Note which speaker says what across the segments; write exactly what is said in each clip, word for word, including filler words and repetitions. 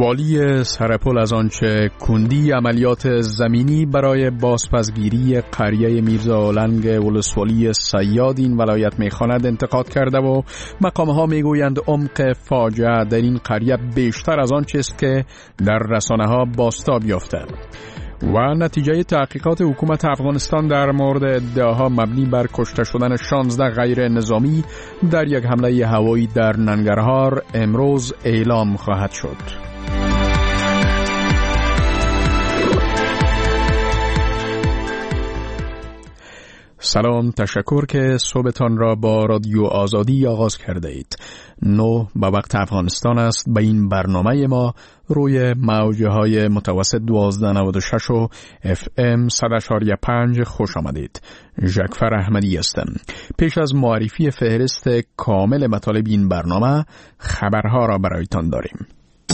Speaker 1: والی سرپل از آنچه کندی عملیات زمینی برای بازپسگیری قریه میرزا اولنگ ولسوالی صیاد این ولایت میخواند انتقاد کرده و مقامها میگویند عمق فاجعه در این قریه بیشتر از آنچه است که در رسانه ها بازتاب یافته و نتیجه تحقیقات حکومت افغانستان در مورد ادعاها مبنی بر کشته شدن شانزده غیر نظامی در یک حمله هوایی در ننگرهار امروز اعلام خواهد شد. سلام، تشکر که صبحتان را با رادیو آزادی آغاز کرده اید. نو به وقت افغانستان است. به این برنامه ما روی موجه های متوسط دوازده نود و شش و اف ام صد و پنج خوش آمدید. ژکفر احمدی هستم. پیش از معرفی فهرست کامل مطالب این برنامه خبرها را برایتان داریم.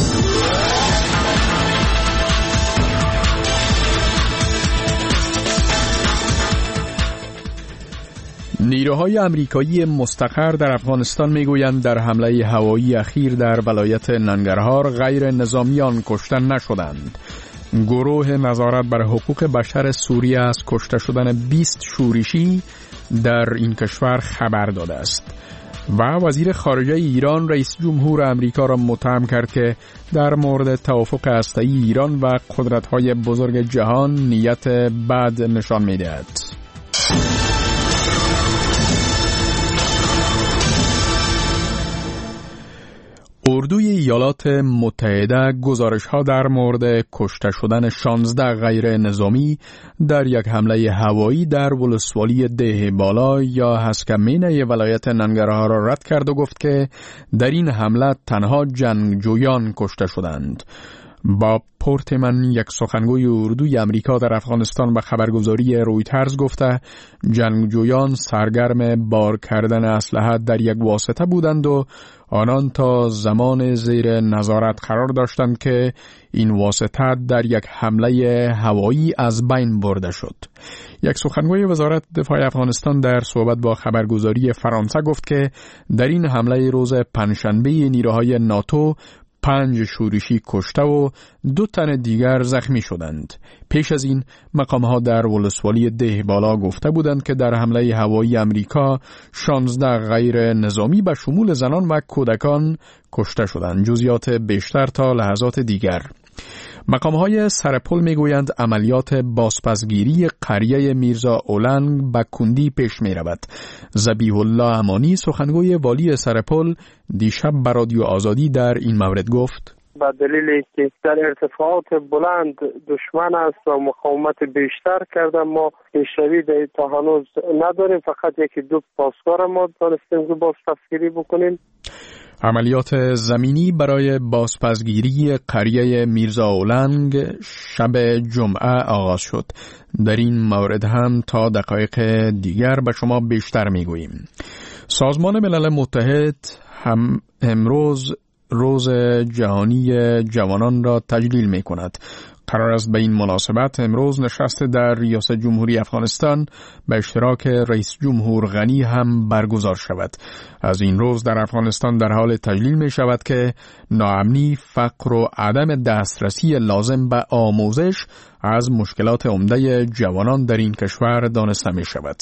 Speaker 1: نیروهای آمریکایی مستقر در افغانستان میگویند در حمله هوایی اخیر در ولایت ننگرهار غیر نظامیان کشته نشدند. گروه نظارت بر حقوق بشر سوریه از کشته شدن بیست شورشی در این کشور خبر داده است. و وزیر خارجه ایران رئیس جمهور آمریکا را متهم کرد که در مورد توافق هسته‌ای ایران و قدرت‌های بزرگ جهان نیت بد نشان می‌دهد. اردوی ایالات متحده گزارش‌ها در مورد کشته شدن شانزده غیر نظامی در یک حمله هوایی در ولسوالی ده بالا یا هسکمینه ولایت ننگرهار را رد کرد و گفت که در این حمله تنها جنگجویان کشته شدند. با پورتمن یک سخنگوی اردوی امریکا در افغانستان به خبرگزاری رویترز گفته جنگجویان سرگرم بار کردن اسلحه در یک واسطه بودند و آنان تا زمان زیر نظارت قرار داشتند که این واسطه در یک حمله هوایی از بین برده شد. یک سخنگوی وزارت دفاع افغانستان در صحبت با خبرگزاری فرانسه گفت که در این حمله روز پنجشنبه نیروهای ناتو پنج شورشی کشته و دو تن دیگر زخمی شدند. پیش از این مقامها در ولسوالی ده بالا گفته بودند که در حمله هوایی امریکا شانزده غیر نظامی به شمول زنان و کودکان کشته شدند. جزئیات بیشتر تا لحظات دیگر. مقامهای سرپل میگویند عملیات بازپسگیری قریه میرزا اولنگ به کندی پیش می رود. ذبیح الله امانی سخنگوی والی سرپل دیشب به رادیو آزادی در این مورد گفت:
Speaker 2: به دلیلی که در ارتفاعات بلند دشمن است و مقاومت بیشتر کرده ما پیشروی تا هنوز نداریم، فقط یکی دو پاسدار ما دانستیم که بازپسگیری بکنیم.
Speaker 1: عملیات زمینی برای بازپسگیری قریه میرزا اولنگ شب جمعه آغاز شد. در این مورد هم تا دقایق دیگر به شما بیشتر میگوییم. سازمان ملل متحد هم امروز روز جهانی جوانان را تجلیل می کند. قرار است به این مناسبت امروز نشست در ریاست جمهوری افغانستان به اشتراک رئیس جمهور غنی هم برگزار شود. از این روز در افغانستان در حال تجلیل می شود که ناامنی، فقر و عدم دسترسی لازم به آموزش از مشکلات عمده جوانان در این کشور دانسته می شود.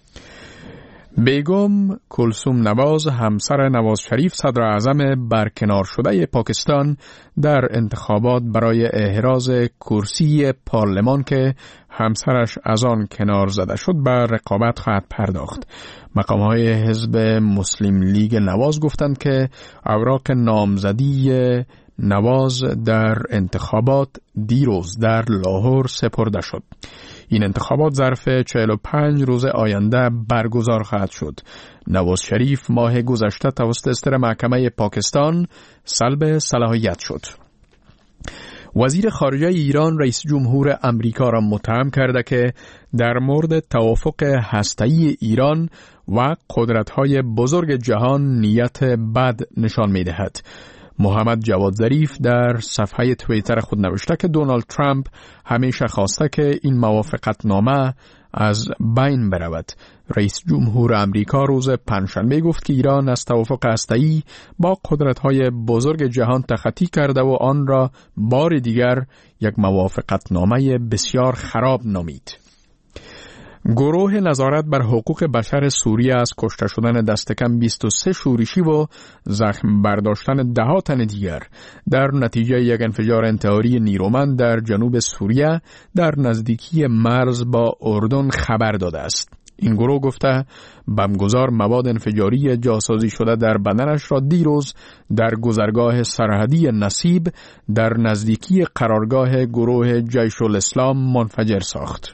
Speaker 1: بیگم کلثوم نواز همسر نواز شریف صدر اعظم برکنار شده پاکستان در انتخابات برای احراز کرسی پارلمان که همسرش از آن کنار زده شد به رقابت خواهد پرداخت. مقامهای حزب مسلم لیگ نواز گفتند که اوراق نامزدی نواز در انتخابات دیروز در لاهور سپرده شد. این انتخابات ظرف چهل و پنج روز آینده برگزار خواهد شد. نواز شریف ماه گذشته توسط استر محکمه پاکستان سلب صلاحیت شد. وزیر خارجه ایران رئیس جمهور امریکا را متهم کرده که در مورد توافق هسته‌ای ایران و قدرت‌های بزرگ جهان نیت بد نشان می‌دهد. محمد جواد ظریف در صفحه توییتر خود نوشته که دونالد ترامپ همیشه خواسته که این موافقتنامه از بین برود. رئیس جمهور امریکا روز پنجشنبه گفت که ایران از توافق هسته‌ای با قدرت‌های بزرگ جهان تخطی کرده و آن را بار دیگر یک موافقتنامه بسیار خراب نامید. گروه نظارت بر حقوق بشر سوریه از کشته شدن دست کم بیست و سه شورشی و زخم برداشتن ده ها تن دیگر در نتیجه یک انفجار انتحاری نیرومند در جنوب سوریه در نزدیکی مرز با اردن خبر داده است. این گروه گفته بمبگذار مواد انفجاری جاسازی شده در بدنش را دیروز در گذرگاه سرحدی نصیب در نزدیکی قرارگاه گروه جیش الاسلام منفجر ساخت.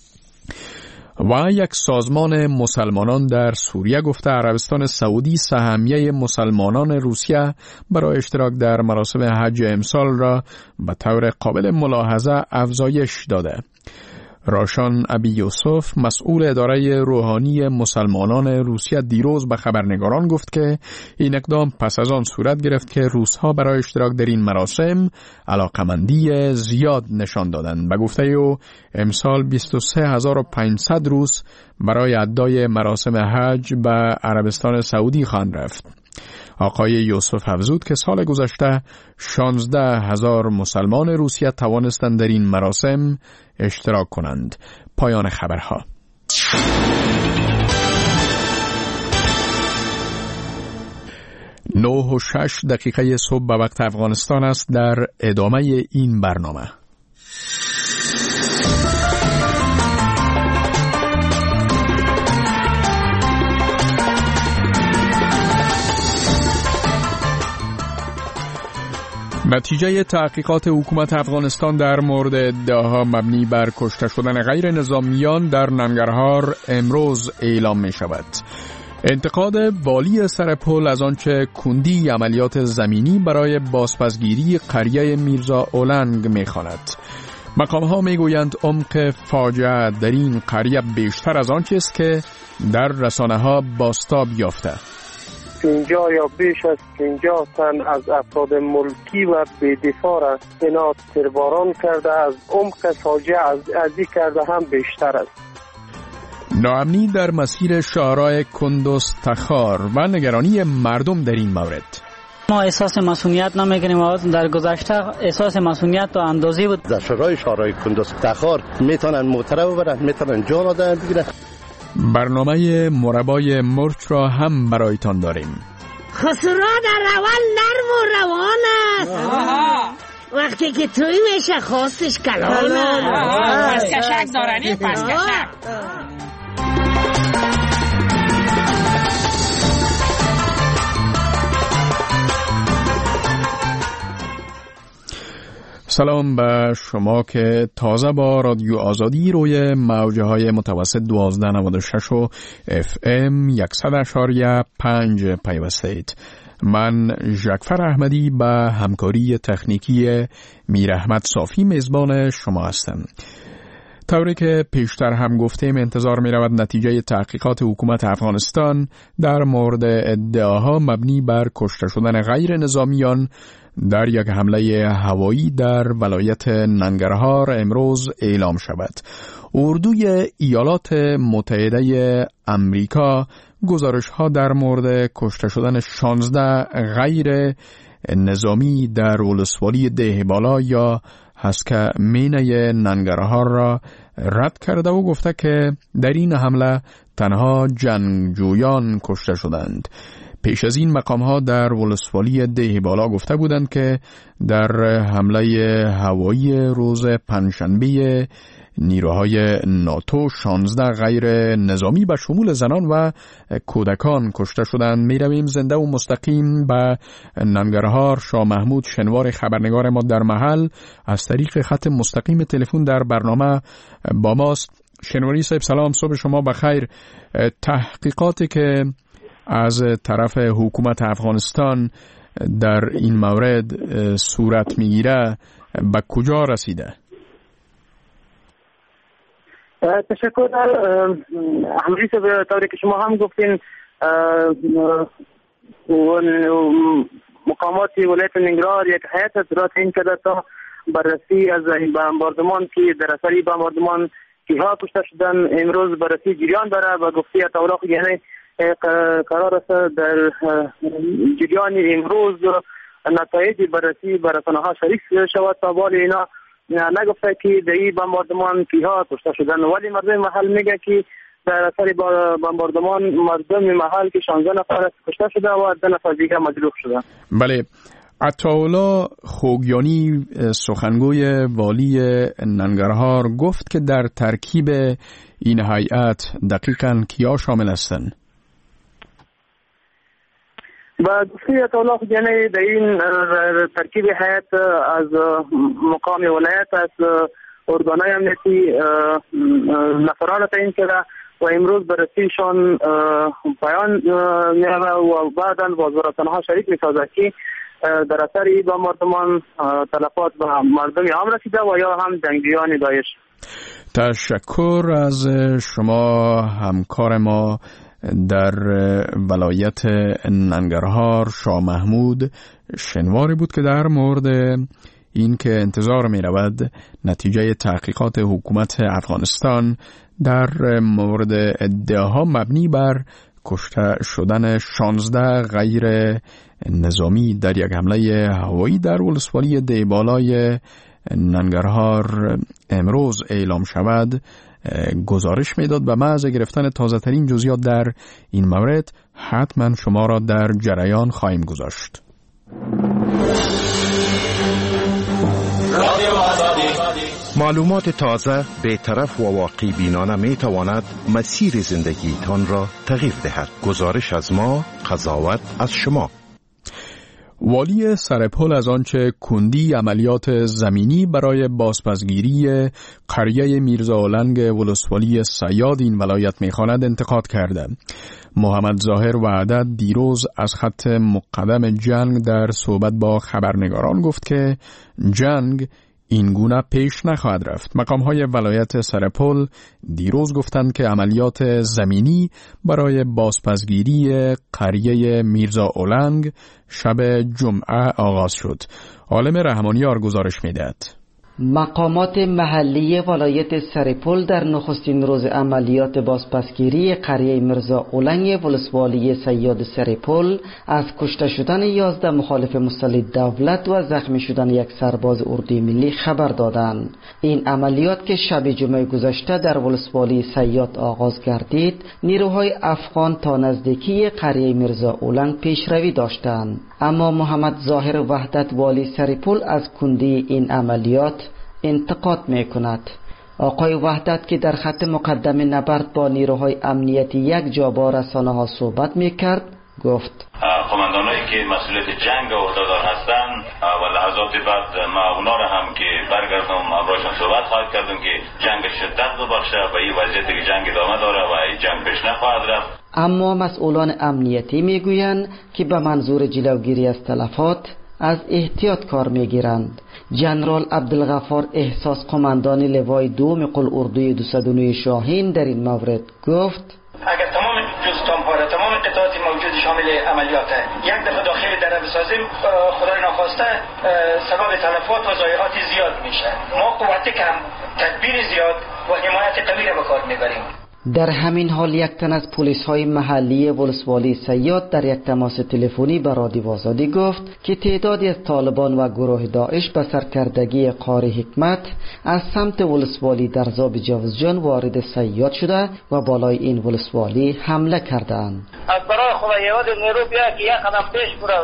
Speaker 1: و یک سازمان مسلمانان در سوریه گفته عربستان سعودی سهمیه مسلمانان روسیه برای اشتراک در مراسم حج امسال را به طور قابل ملاحظه افزایش داده. راشان ابی یوسف مسئول اداره روحانی مسلمانان روسیه دیروز به خبرنگاران گفت که این اقدام پس از آن صورت گرفت که روس‌ها برای اشتراک در این مراسم علاقمندی زیاد نشان دادند. به گفته او امسال بیست و سه هزار و پانصد روس برای ادای مراسم حج به عربستان سعودی خواهند رفت. آقای یوسف افزود که سال گذشته شانزده هزار مسلمان روسیه توانستند در این مراسم اشتراک کنند. پایان خبرها. نه و شش دقیقه صبح به وقت افغانستان است. در ادامه این برنامه نتیجه تحقیقات حکومت افغانستان در مورد ادعاها مبنی بر کشته شدن غیر نظامیان در ننگرهار امروز اعلام می شود. انتقاد والی سرپل از آنچه کندی عملیات زمینی برای بازپسگیری قریه میرزا اولنگ می خواند. مقام ها می گویند عمق فاجعه در این قریه بیشتر از آنچه است که در رسانه ها بازتاب یافته.
Speaker 2: پنجاه یا بیش از پنجاه تن از افراد ملکی و بی‌دفاع را اینا تیرباران کرده، از عمق فاجعه از ازی کرده هم بیشتر است.
Speaker 1: ناامنی در مسیر شهرهای کندوز تخار و نگرانی مردم در این مورد.
Speaker 3: ما احساس مسئولیت نمیکنیم و در گذشته احساس مسئولیت تو اندازی بود.
Speaker 4: در شهرهای شهرهای کندوز تخار میتونن موتره ببرن، میتونن جان آدم بگیرن.
Speaker 1: برنامه مربای مرچ را هم برایتان داریم.
Speaker 5: خسرو در اول نرم و روان است، وقتی که توی میشه خواستش کلان است.
Speaker 6: پس کشک دارنی پس کشک.
Speaker 1: سلام به شما که تازه با رادیو آزادی روی موجه های متوسط دوازده نود و شش و اف ام صد اشاریه پنج پیوسته اید. من ژکفر احمدی به همکاری تکنیکی میر احمد صافی میزبان شما هستم. طوری که پیشتر هم گفتیم انتظار می رود نتیجه تحقیقات حکومت افغانستان در مورد ادعاها مبنی بر کشته شدن غیر نظامیان در یک حمله هوایی در ولایت ننگرهار امروز اعلام شود. اردوی ایالات متحده امریکا گزارش ها در مورد کشته شدن شانزده غیر نظامی در ولسوالی دهبالا یا هسکمینه ننگرهار را رد کرده و گفته که در این حمله تنها جنگجویان کشته شدند. پیش از این مقام ها در ولسوالی دهبالا گفته بودند که در حمله هوایی روز پنجشنبه نیروهای ناتو شانزده غیر نظامی به شمول زنان و کودکان کشته شدند. می رویم زنده و مستقیم به ننگرهار. شاه محمود شنوار خبرنگار ما در محل از طریق خط مستقیم تلفن در برنامه با ماست. شنواری صاحب سلام، صبح شما بخیر. تحقیقاتی که از طرف حکومت افغانستان در این مورد صورت میگیره به کجا رسیده؟
Speaker 2: تشکر. همریز به طوری که شما هم گفتین مقامات ولایت ننگرهار یک هیئت را تعیین کرده تا بررسی از این بمباردمان که در اثر بمباردمان
Speaker 7: کیها کشته شدن امروز بررسی جریان داره و گفته اطلاق یعنی قرار است در جریان امروز نتایج بررسی بر رسانه ها شریک شود. تا ولی اینا نگفته که در این بمباردمان کیها کشته شدن، ولی مردم محل میگه که در اثر بمباردمان مردم محل که شانزده نفر کشته شده و ده نفر دیگه مجروح شده.
Speaker 1: بله، عطاالله خوگیانی سخنگوی والی ننگرهار گفت که در ترکیب این هیئت دقیقاً کیا شامل هستند؟
Speaker 7: و گفته عطاالله خوگیانی در این ترکیب هیئت از مقام ولایت از ارگانهای امنیتی نفران تعیین کرده و امروز بررسیشان بیان می‌رود و بعداً با وزارت‌ها شریک می‌سازد که در اثر این بمباردمان تلفات به مردم عام رسیده و یا هم جنگجویان داعش.
Speaker 1: تشکر از شما همکار ما در ولایت ننگرهار شاه محمود شنواری بود که در مورد این که انتظار می رود نتیجه تحقیقات حکومت افغانستان در مورد ادعاها مبنی بر کشته شدن شانزده غیر نظامی در یک حمله هوایی در ولسوالی دیبالای ننگرهار امروز اعلام شود گزارش میداد و محض گرفتن تازه ترین جزئیات در این مورد حتما شما را در جریان خواهیم گذاشت.
Speaker 8: معلومات تازه، بی‌طرف و واقع بینانه می تواند مسیر زندگیتان را تغییر دهد. گزارش از ما، قضاوت از شما.
Speaker 1: والی سرپل از آنچه کندی عملیات زمینی برای بازپسگیری قریه میرزا اولنگ ولسوالی صیاد این ولایت می‌خواند انتقاد کرده. محمد ظاهر وحدت دیروز از خط مقدم جنگ در صحبت با خبرنگاران گفت که جنگ این گونه پیش نخواهد رفت. مقام‌های ولایت سرپل دیروز گفتند که عملیات زمینی برای بازپسگیری قریه میرزا اولنگ شب جمعه آغاز شد. عالم رحمانیار گزارش می‌دهد.
Speaker 9: مقامات محلی ولایت سرپل در نخستین روز عملیات بازپسگیری قریه میرزا اولنگ ولسوالی صیاد سرپل از کشته شدن یازده مخالف مسلح دولت و زخمی شدن یک سرباز اردوی ملی خبر دادند. این عملیات که شب جمعه گذشته در ولسوالی صیاد آغاز گردید، نیروهای افغان تا نزدیکی قریه میرزا اولنگ پیشروی داشتند، اما محمد ظاهر وحدت والی سرپل از کندی این عملیات انتقاد میکند. آقای وحدت که در خط مقدم نبرد با نیروهای امنیتی یک جا با رسانه ها صحبت میکرد گفت
Speaker 10: قماندانایی که مسئولیت جنگ عهده‌دار هستند و لحظات بعد ما اونا را هم که برگردم امروزشان صحبت خواهد کردم که جنگ شدت ببخشه و این وضعیتی که جنگ ادامه داره و این جنگ پیش نخواهد رفت.
Speaker 9: اما مسئولان امنیتی میگویند که به منظور جلوگیری از تلفات از احتیاط کار میگیرند. جنرال عبدالغفار احساس قماندان لوای دوم قل اردوی دویست و نه شاهین در این مورد گفت
Speaker 11: اگر تمام جزتانپاره تمام قطعات موجود شامل عملیات یک دفعه داخل دره بسازیم، خدای ناخواسته سبب تلفات و ضایعات زیاد میشه. ما قوت کم، تدبیر زیاد و حمایت قوی را به کار میبریم.
Speaker 9: در همین حال یک تن از پلیس های محلی ولسوالی صیاد در یک تماس تلفنی به رادیو آزادی گفت که تعدادی از طالبان و گروه داعش به سرکردگی قاری حکمت از سمت ولسوالی در زاب جاوزجان وارد صیاد شده و بالای این ولسوالی حمله کردند.
Speaker 11: از برای خدا یاد نیرو بیا که یک قدم پیش برو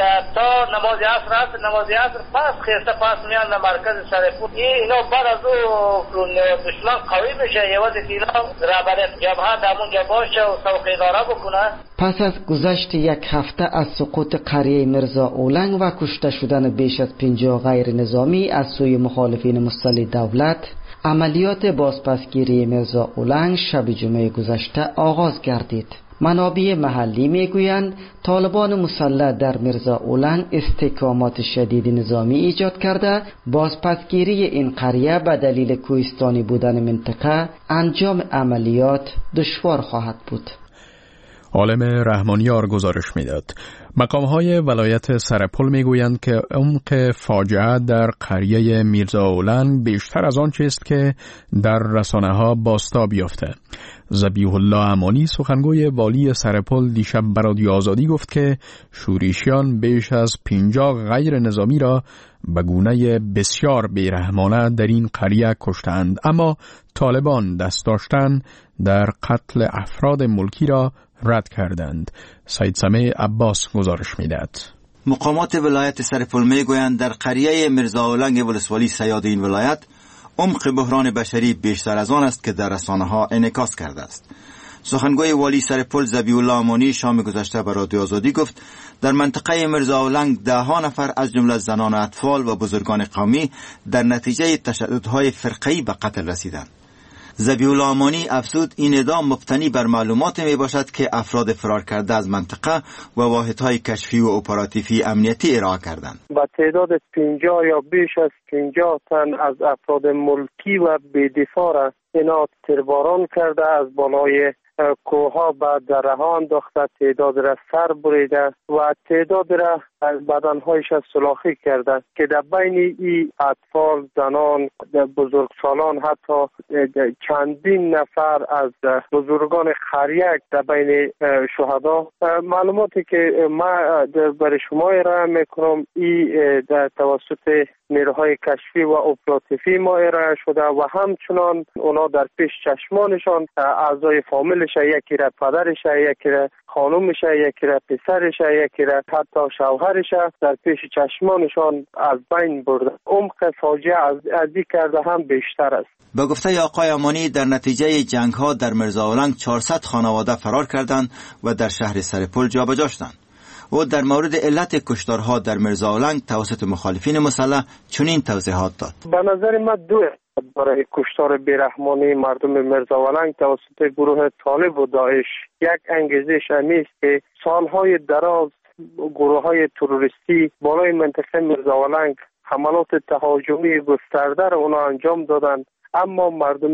Speaker 11: تا نماز عصر هست، نماز عصر پس خسته پس میان در مرکز سرپل. اینا بعد از او دشمن قوی بشه یاد که اینا
Speaker 9: پس از گذشت یک هفته از سقوط قریه میرزا اولنگ و کشته شدن بیش از پنجاه غیر نظامی از سوی مخالفین مسلح دولت، عملیات بازپسگیری میرزا اولنگ شب جمعه گذشته آغاز گردید. منابع محلی میگویند طالبان مسلح در میرزا اولنگ استحکامات شدید نظامی ایجاد کرده، بازپسگیری این قریه به دلیل کوهستانی بودن منطقه انجام عملیات دشوار خواهد بود.
Speaker 1: عالم رحمانیار گزارش میداد. مقام‌های ولایت سرپل میگویند که عمق فاجعه در قریه میرزا اولنگ بیشتر از آن چیست که در رسانه‌ها بازتاب یافته. ذبیح الله امانی سخنگوی والی سرپل دیشب به رادیو آزادی گفت که شورشیان بیش از پنجاه غیر نظامی را به گونه بسیار بیرحمانه در این قریه کشتند، اما طالبان دست داشتن در قتل افراد ملکی را رد کردند. سید سمیع عباس گزارش میدهد.
Speaker 12: مقامات ولایت سرپل میگویند در قریه میرزا اولنگ ولسوالی سیاد این ولایت عمق بحران بشری بیشتر از آن است که در رسانه‌ها انعکاس کرده است. سخنگوی والی سرپل ذبیح الله امانی شام گذشته به رادیو آزادی گفت در منطقه میرزا اولنگ ده ها نفر از جمله زنان و اطفال و بزرگان قومی در نتیجه تشددهای فرقه‌ای به قتل رسیدند. ذبیح الله امانی افزود این ادعا مبتنی بر معلومات می باشد که افراد فرار کرده از منطقه و واحدهای کشفی و اپراتیوی امنیتی ارائه کردند.
Speaker 2: با تعداد پنجاه یا بیش از پنجاه تن از افراد ملکی و بی‌دفاع را اینا تیرباران کرده، از بالای کوها به دره ها انداخته، تعداد را سر بریده و تعداد را از بدنهایش سلاخی کرده که در بین این اطفال، زنان، بزرگسالان، حتی چندین نفر از بزرگان خریک در بین شهدا. معلوماتی که ما برای شما ارائه میکنم این در توسط نیروهای کشفی و اپراتیوی ما ارائه شده و همچنان اونا در پیش چشمانشان اعضای فامیلش، یکی را پدرش، یکی را خانومش، یکی را پسرش، یکی را حتی شوهرش در پیش چشمانشان از بین برده. عمق فاجعه از ازی کرده هم بیشتر است.
Speaker 12: به گفته آقای امانی در نتیجه جنگ ها در میرزا اولنگ چهارصد خانواده فرار کردند و در شهر سرپل جابجا شدند. و در مورد علت کشتارها در میرزا اولنگ توسط مخالفین مسلح چنین توضیحات داد.
Speaker 2: به نظر من دو برای کشتار بیرحمانه مردم میرزا اولنگ توسط گروه طالب و داعش یک انگیزش همیست که سالهای دراز گروه های تروریستی بالای منطقه میرزا اولنگ حملات تهاجمی گسترده را اونا انجام دادند، اما مردم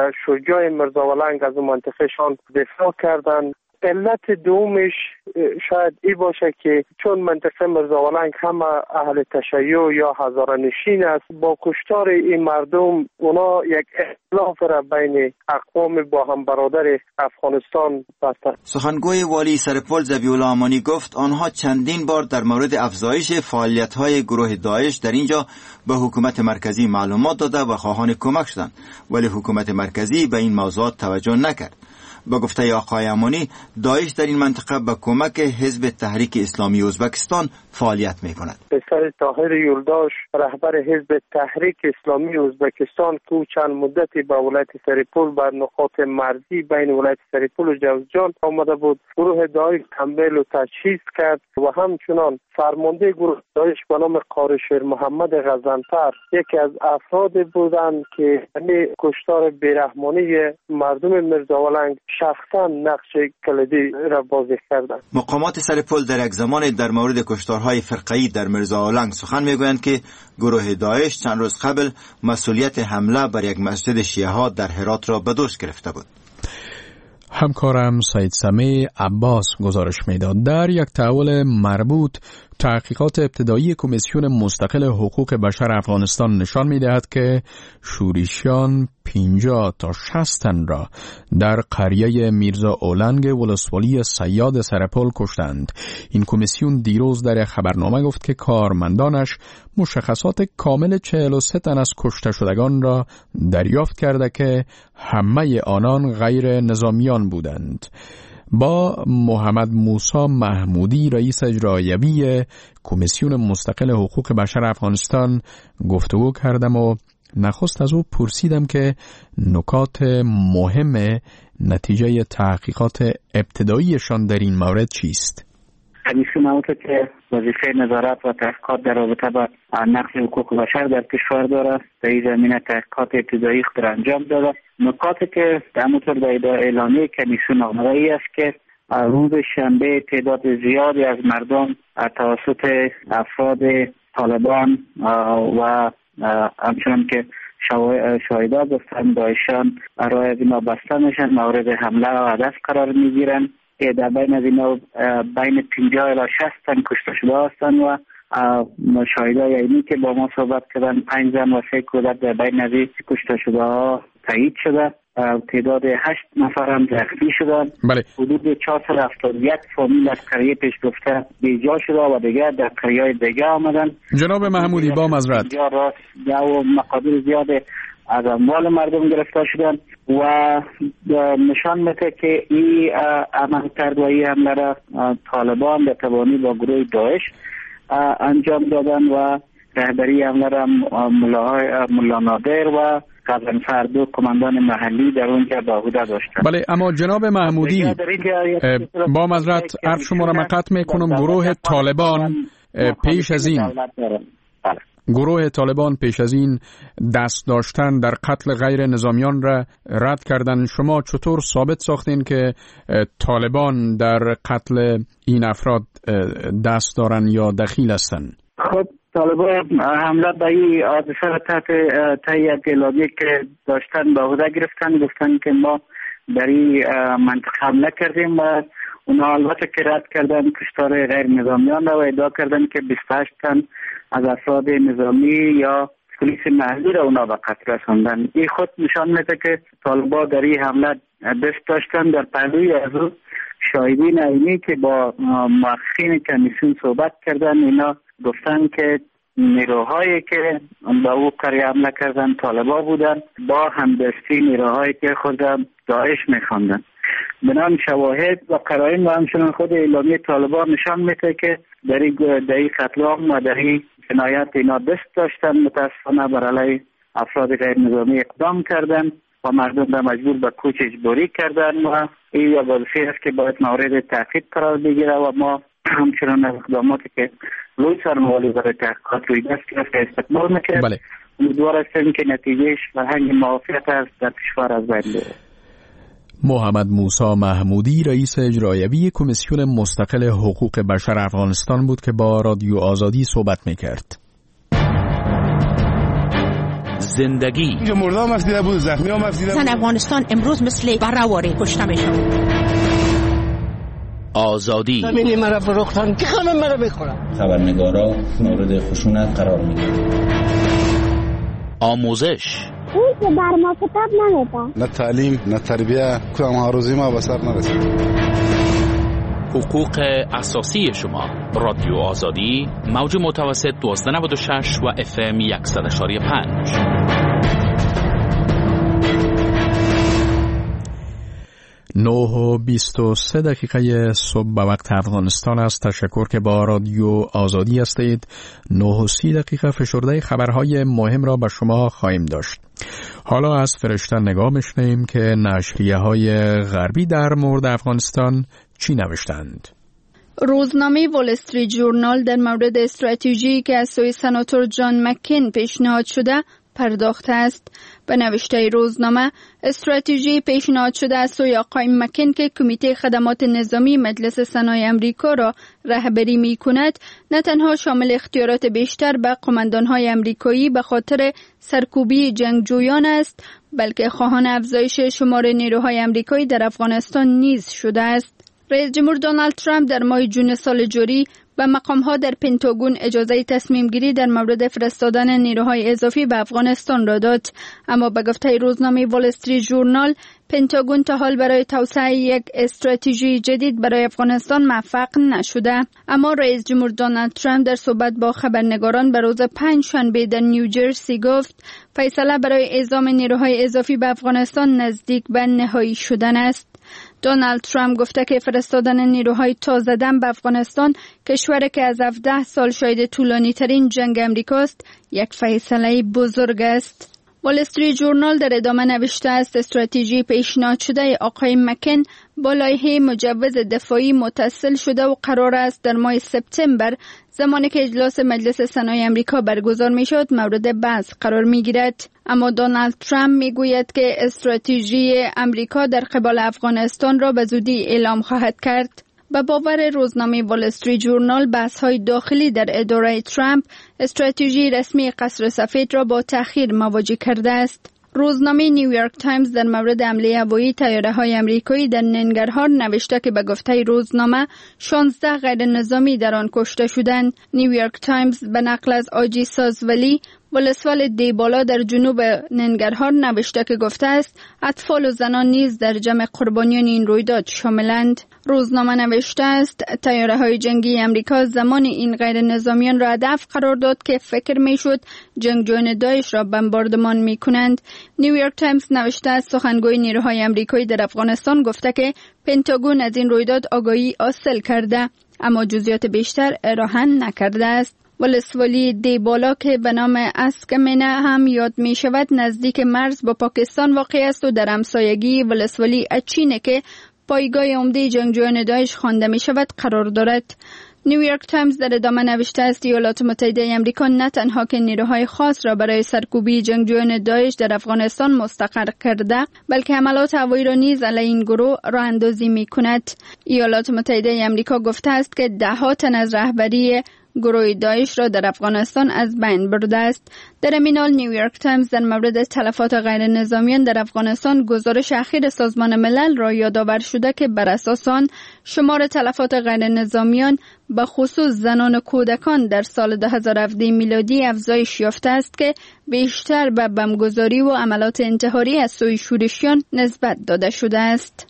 Speaker 2: شجاع میرزا اولنگ از منطقه شان دفاع کردند. علت دومش شاید ای باشه که چون منطقه میرزا اولنگ همه اهل تشیع یا هزاره نشین است، با کشتار این مردم اونا یک اختلاف را بین اقوام با هم برادر افغانستان بستند.
Speaker 12: سخنگوی والی سرپل ذبیح الله امانی گفت آنها چندین بار در مورد افزایش فعالیت‌های گروه داعش در اینجا به حکومت مرکزی معلومات داده و خواهان کمک شدند، ولی حکومت مرکزی به این موضوعات توجه نکرد. با گفته آقای امانی داعش در این منطقه با کمک حزب تحریک اسلامی ازبکستان فعالیت می‌کند.
Speaker 2: پسر طاهر یولداش رهبر حزب تحریک اسلامی ازبکستان که چند مدتی با ولایت سرپل بر نقاط مرزی بین ولایت سرپل و جوزجان آمده بود، گروه داعش تمویل و تجهیز کرد و همچنان فرمانده گروه داعش به نام قاری شیر محمد غزنفر یکی از افراد بودند که همین کشتار بیرحمانه مردم میرزا اولنگ شخصا نقش کلیدی را بازی کردند.
Speaker 12: مقامات سرپل در یک زمان در مورد کشتارهای فرقه‌ای در میرزا اولنگ سخن میگویند که گروه داعش چند روز قبل مسئولیت حمله بر یک مسجد شیعه ها در هرات را به دوش گرفته بود.
Speaker 1: همکارم سید سمیع عباس گزارش میداد. در یک تحول مربوط تحقیقات ابتدایی کمیسیون مستقل حقوق بشر افغانستان نشان می‌دهد که شورشیان پنجاه تا شصت تن را در قریه میرزا اولنگ ولسوالی سیاد سرپل کشتند. این کمیسیون دیروز در خبرنامه گفت که کارمندانش مشخصات کامل چهل و سه تن از کشته شدگان را دریافت کرده که همه آنان غیر نظامیان بودند. با محمد موسی محمودی رئیس اجرایی کمیسیون مستقل حقوق بشر افغانستان گفتگو کردم و نخست از او پرسیدم که نکات مهم نتیجه تحقیقات ابتداییشان در این مورد چیست؟
Speaker 13: کمیسیون اوتا که وظیفه نظارت و تحقیقات در رابطه با نقض حقوق بشر در کشور داره، در این زمینه تحقیقات ابتدایی خود انجام داده. نکاتی که همونطور در اعلامیه کمیسیون آمده ای است که روز شنبه تعداد زیادی از مردم توسط افراد طالبان و همچنان که شاهدان گفتن داعشان برای بنا بسته میشن، مورد حمله و هدف قرار میگیرن که در بین از اینا بین پنجاه الی شصت تن کشته شده هستند و مشاهدای اینی که با ما صحبت کردن پنج زن و سه کودک در بین از کشته شده ها تایید شده. تعداد هشت نفر هم زخمی شدن.
Speaker 1: بله.
Speaker 13: حدود چهارصد و هفتاد و یک فامیل از قریه پیش گفته بیجا شده و دیگه در قریه های دیگه آمدن.
Speaker 1: جناب محمودی با معذرت
Speaker 13: اینجا راست و مقادیر زیاد از اموال مردم گرفته شدن و نشان میده که این عمل کرد و این حمله را طالبان به تبانی با گروه داعش انجام دادن و رهبری حمله را ملا نادر و قزنفر دو کماندان محلی در اونجا به عهده داشتند.
Speaker 1: بله، اما جناب محمودی با معذرت عرض شما را قطع میکنم. گروه طالبان پیش از این گروه طالبان پیش از این دست داشتن در قتل غیر نظامیان را رد کردن. شما چطور ثابت ساختین که طالبان در قتل این افراد دست دارن یا دخیل هستند؟
Speaker 13: خب طالبان حمله به این حادثه را تحت تایید اعلامیه که داشتن به عهده گرفتن، گفتن که ما در این منطقه حمله کردیم و اونا البته که رد کردن کشتار غیر نظامیان را و ادعا کردن که بیست و هشت تن از افراد نظامی یا پلیس محلی را اونا به قتل رساندن. این خود نشان میده که طالبان در این حمله دست داشتن. در پهلوی از او شاهدین عینی که با محققین کمیسیون صحبت کردن، اینا گفتن که نیروهایی که با او قریه حمله کردن طالبان بودن با همدستی نیروهایی که خود داعش میخواندن. بنام شواهد و قرائن و همچنان خود اعلامیه طالبان نشان میده که در این قتل عام و در این جنایت اینا دست داشتن. متاسفانه بر علیه افراد غیر نظامی اقدام کردن و مردم را مجبور به کوچ اجباری کردن و این یک وظیفه است که باید مورد تحقیق قرار بگیره و ما همچنان اقداماتی که روی سرموالی برای تحقیقات روی دست گرفته استقبال میکنیم.
Speaker 1: بله.
Speaker 13: امیدوار هستیم که نتیجهش فرهنگ موافقت است در کشور از بین بره.
Speaker 1: محمد موسی محمودی رئیس اجرایوی کمیسیون مستقل حقوق بشر افغانستان بود که با رادیو آزادی صحبت میکرد.
Speaker 14: زندگی
Speaker 15: اینجا مرده هم افزیده بود، زخمی هم افزیده بود.
Speaker 16: زن افغانستان امروز مثل برهواره کشته میشون.
Speaker 14: آزادی
Speaker 17: همینی مرا فروختن که همه مرا بخورم.
Speaker 18: خبرنگارا مورد خشونت قرار میگیرن.
Speaker 14: آموزش
Speaker 19: اون که بر ما کتاب نمیده.
Speaker 15: نه تعلیم نه تربیه، کدام آروزی ما به سر نرسید.
Speaker 14: حقوق اساسی شما. رادیو آزادی موج متوسط دوازده نود و شش و اف ام صد و پنج.
Speaker 1: نه و بیست و سه دقیقه صبح به وقت افغانستان است. تشکر که با رادیو آزادی هستید. نه و سی دقیقه فشرده خبرهای مهم را به شما خواهیم داشت. حالا از فرشته نگاه می‌شنیم که نشریه های غربی در مورد افغانستان چی نوشتند.
Speaker 20: روزنامه وال استریت جورنال در مورد استراتژی که از سوی سناتور جان مکین پیشنهاد شده پرداخته است. به نوشته روزنامه، استراتژی پیشنهاد شده از سوی آقای مکین که کمیته خدمات نظامی مجلس سنای امریکا را رهبری می کند، نه تنها شامل اختیارات بیشتر به قماندان‌های امریکایی به خاطر سرکوبی جنگجویان است، بلکه خواهان افزایش شمار نیروهای امریکایی در افغانستان نیز شده است. رئیس جمهور دونالد ترامپ در ماه جون سال جاری به مقام‌ها در پنتاگون اجازه تصمیم گیری در مورد فرستادن نیروهای اضافی به افغانستان را داد، اما به گفته روزنامه وال استریت ژورنال، پنتاگون تا حال برای توسعه یک استراتژی جدید برای افغانستان موفق نشده. اما رئیس جمهور دونالد ترامپ در صحبت با خبرنگاران به روز پنج شنبه در نیوجرسی گفت فیصله برای اعزام نیروهای اضافی به افغانستان نزدیک به نهایی شدن است. دونالد ترامپ گفته که فرستادن نیروهای تازه دم به افغانستان، کشوری که از هفده سال شاهد طولانی ترین جنگ امریکاست، یک فیصله بزرگ است. وال استریت جورنال در ادامه نوشته است استراتژی پیشنهاد شده آقای مکن با لایحه مجوز دفاعی متصل شده و قرار است در ماه سپتامبر، زمانی که اجلاس مجلس سنای امریکا برگزار می شد، مورد بحث قرار می گیرد. اما دونالد ترامپ می گوید که استراتژی امریکا در قبال افغانستان را به زودی اعلام خواهد کرد. به باور روزنامه وال استریت جورنال، بحث‌های داخلی در اداره ترامپ استراتژی رسمی قصر سفید را با تأخیر مواجه کرده است. روزنامه نیویورک تایمز در مورد حمله هوایی طیاره‌های آمریکایی در ننگرهار نوشته که به گفته روزنامه شانزده غیر نظامی در آن کشته شدند. نیویورک تایمز به نقل از آجی سازولی ولسوال دیبالا در جنوب ننگرهار نوشته که گفته است اطفال و زنان نیز در جمع قربانیان این رویداد شاملند. روزنامه نوشته است طیاره‌های جنگی آمریکا زمان این غیر نظامیان را هدف قرار داد که فکر میشد جنگجویان داعش را بمباردمان میکنند. نیویورک تایمز نوشته است سخنگوی نیروهای آمریکایی در افغانستان گفته که پنتاگون از این رویداد آگاهی حاصل کرده اما جزئیات بیشتر ارائه نکرده است. ولسوالی دیبالا که به نام اسکمنه هم یاد می شود نزدیک مرز با پاکستان واقع است و در همسایگی ولسوالی اچینه که پایگاه عمده جنگجویان داعش خوانده می شود قرار دارد. نیویورک تایمز در ادامه نوشته است ایالات متحده آمریکا نه تنها که نیروهای خاص را برای سرکوبی جنگجویان داعش در افغانستان مستقر کرده بلکه حملات هوایی را نیز علیه این گروه راه اندازی می کند. ایالات متحده آمریکا گفته است که ده ها تن از رهبری گروه داعش را در افغانستان از بین برده است. در همین حال نیویورک تایمز در مورد تلفات غیر نظامیان در افغانستان گزارش اخیر سازمان ملل را یادآور شده که بر اساس آن شمار تلفات غیر نظامیان به خصوص زنان و کودکان در سال دو هزار و هفده میلادی افزایش یافته است که بیشتر به بمبگذاری و عملات انتحاری از سوی شورشیان نسبت داده شده است.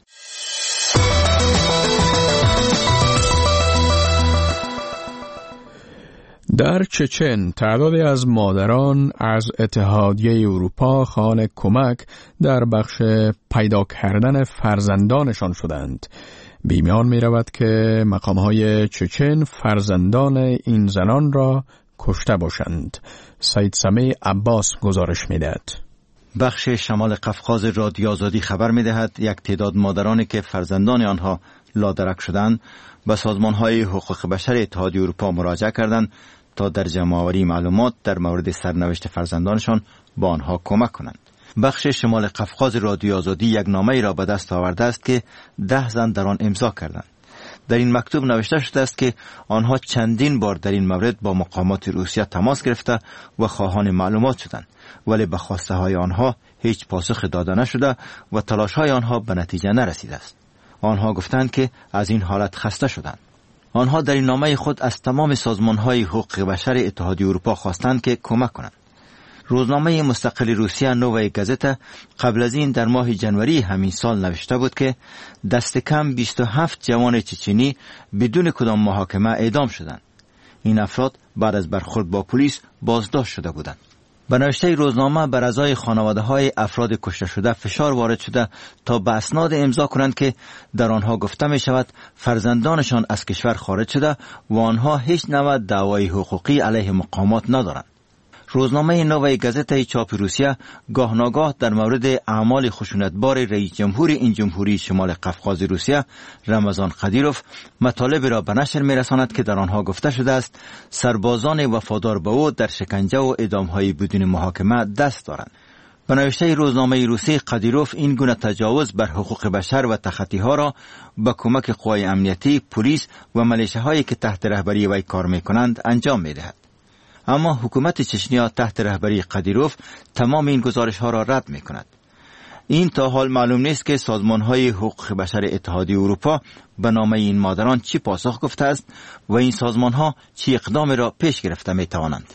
Speaker 1: در چچن تعدادی از مادران از اتحادیه اروپا خواهان کمک در بخش پیدا کردن فرزندانشان شدند. بیمیان می رود که مقامهای چچن فرزندان این زنان را کشته باشند. سید سمی عباس گزارش می دهد.
Speaker 12: بخش شمال قفقاز رادیو آزادی خبر می دهد یک تعداد مادرانی که فرزندان آنها لادرک شدند به سازمانهای حقوق بشر اتحادیه اروپا مراجعه کردند تا در جمع‌آوری معلومات در مورد سرنوشت فرزندانشان با آنها کمک کنند. بخش شمال قفقاز رادیو آزادی یک نامه‌ای را به دست آورده است که ده زن در آن امضا کردند. در این مکتوب نوشته شده است که آنها چندین بار در این مورد با مقامات روسیه تماس گرفته و خواهان معلومات شدند ولی به خواسته های آنها هیچ پاسخ داده نشده و تلاش های آنها به نتیجه نرسیده است. آنها گفتند که از این حالت خسته شدند. آنها در این نامه خود از تمام سازمان‌های حقوق بشر اتحادیه اروپا خواستند که کمک کنند. روزنامه مستقل روسیه نووای گازتا قبل از این در ماه جنوری همین سال نوشته بود که دست کم بیست و هفت جوان چچنی بدون کدام محاکمه اعدام شدند. این افراد بعد از برخورد با پلیس بازداشت شده بودند. به نوشته روزنامه بر اعضای خانواده‌های افراد کشته شده فشار وارد شده تا به اسناد امضا کنند که در آنها گفته می شود فرزندانشان از کشور خارج شده و آنها هیچ نوع دعوای حقوقی علیه مقامات ندارند. روزنامه نووای گازتا چاپ روسیه گاهناگاه در مورد اعمال خشونتبار رئیس جمهور این جمهوری شمال قفقاز روسیه رمضان قدیروف مطالب را به نشر می‌رساند که در آنها گفته شده است سربازان وفادار به او در شکنجه و اعدام‌های بدون محاکمه دست دارند. به نوشته روزنامه روسی قدیروف این گونه تجاوز بر حقوق بشر و تخطی‌ها را با کمک قوای امنیتی، پلیس و ملیشه‌هایی که تحت رهبری وی کار می‌کنند انجام می‌دهد. اما حکومت چچنیا تحت رهبری قدیروف تمام این گزارش ها را رد می کند. این تا حال معلوم نیست که سازمان های حقوق بشر اتحادیه اروپا به نامه این مادران چی پاسخ گفته است و این سازمان ها چی اقدام را پیش گرفته می توانند.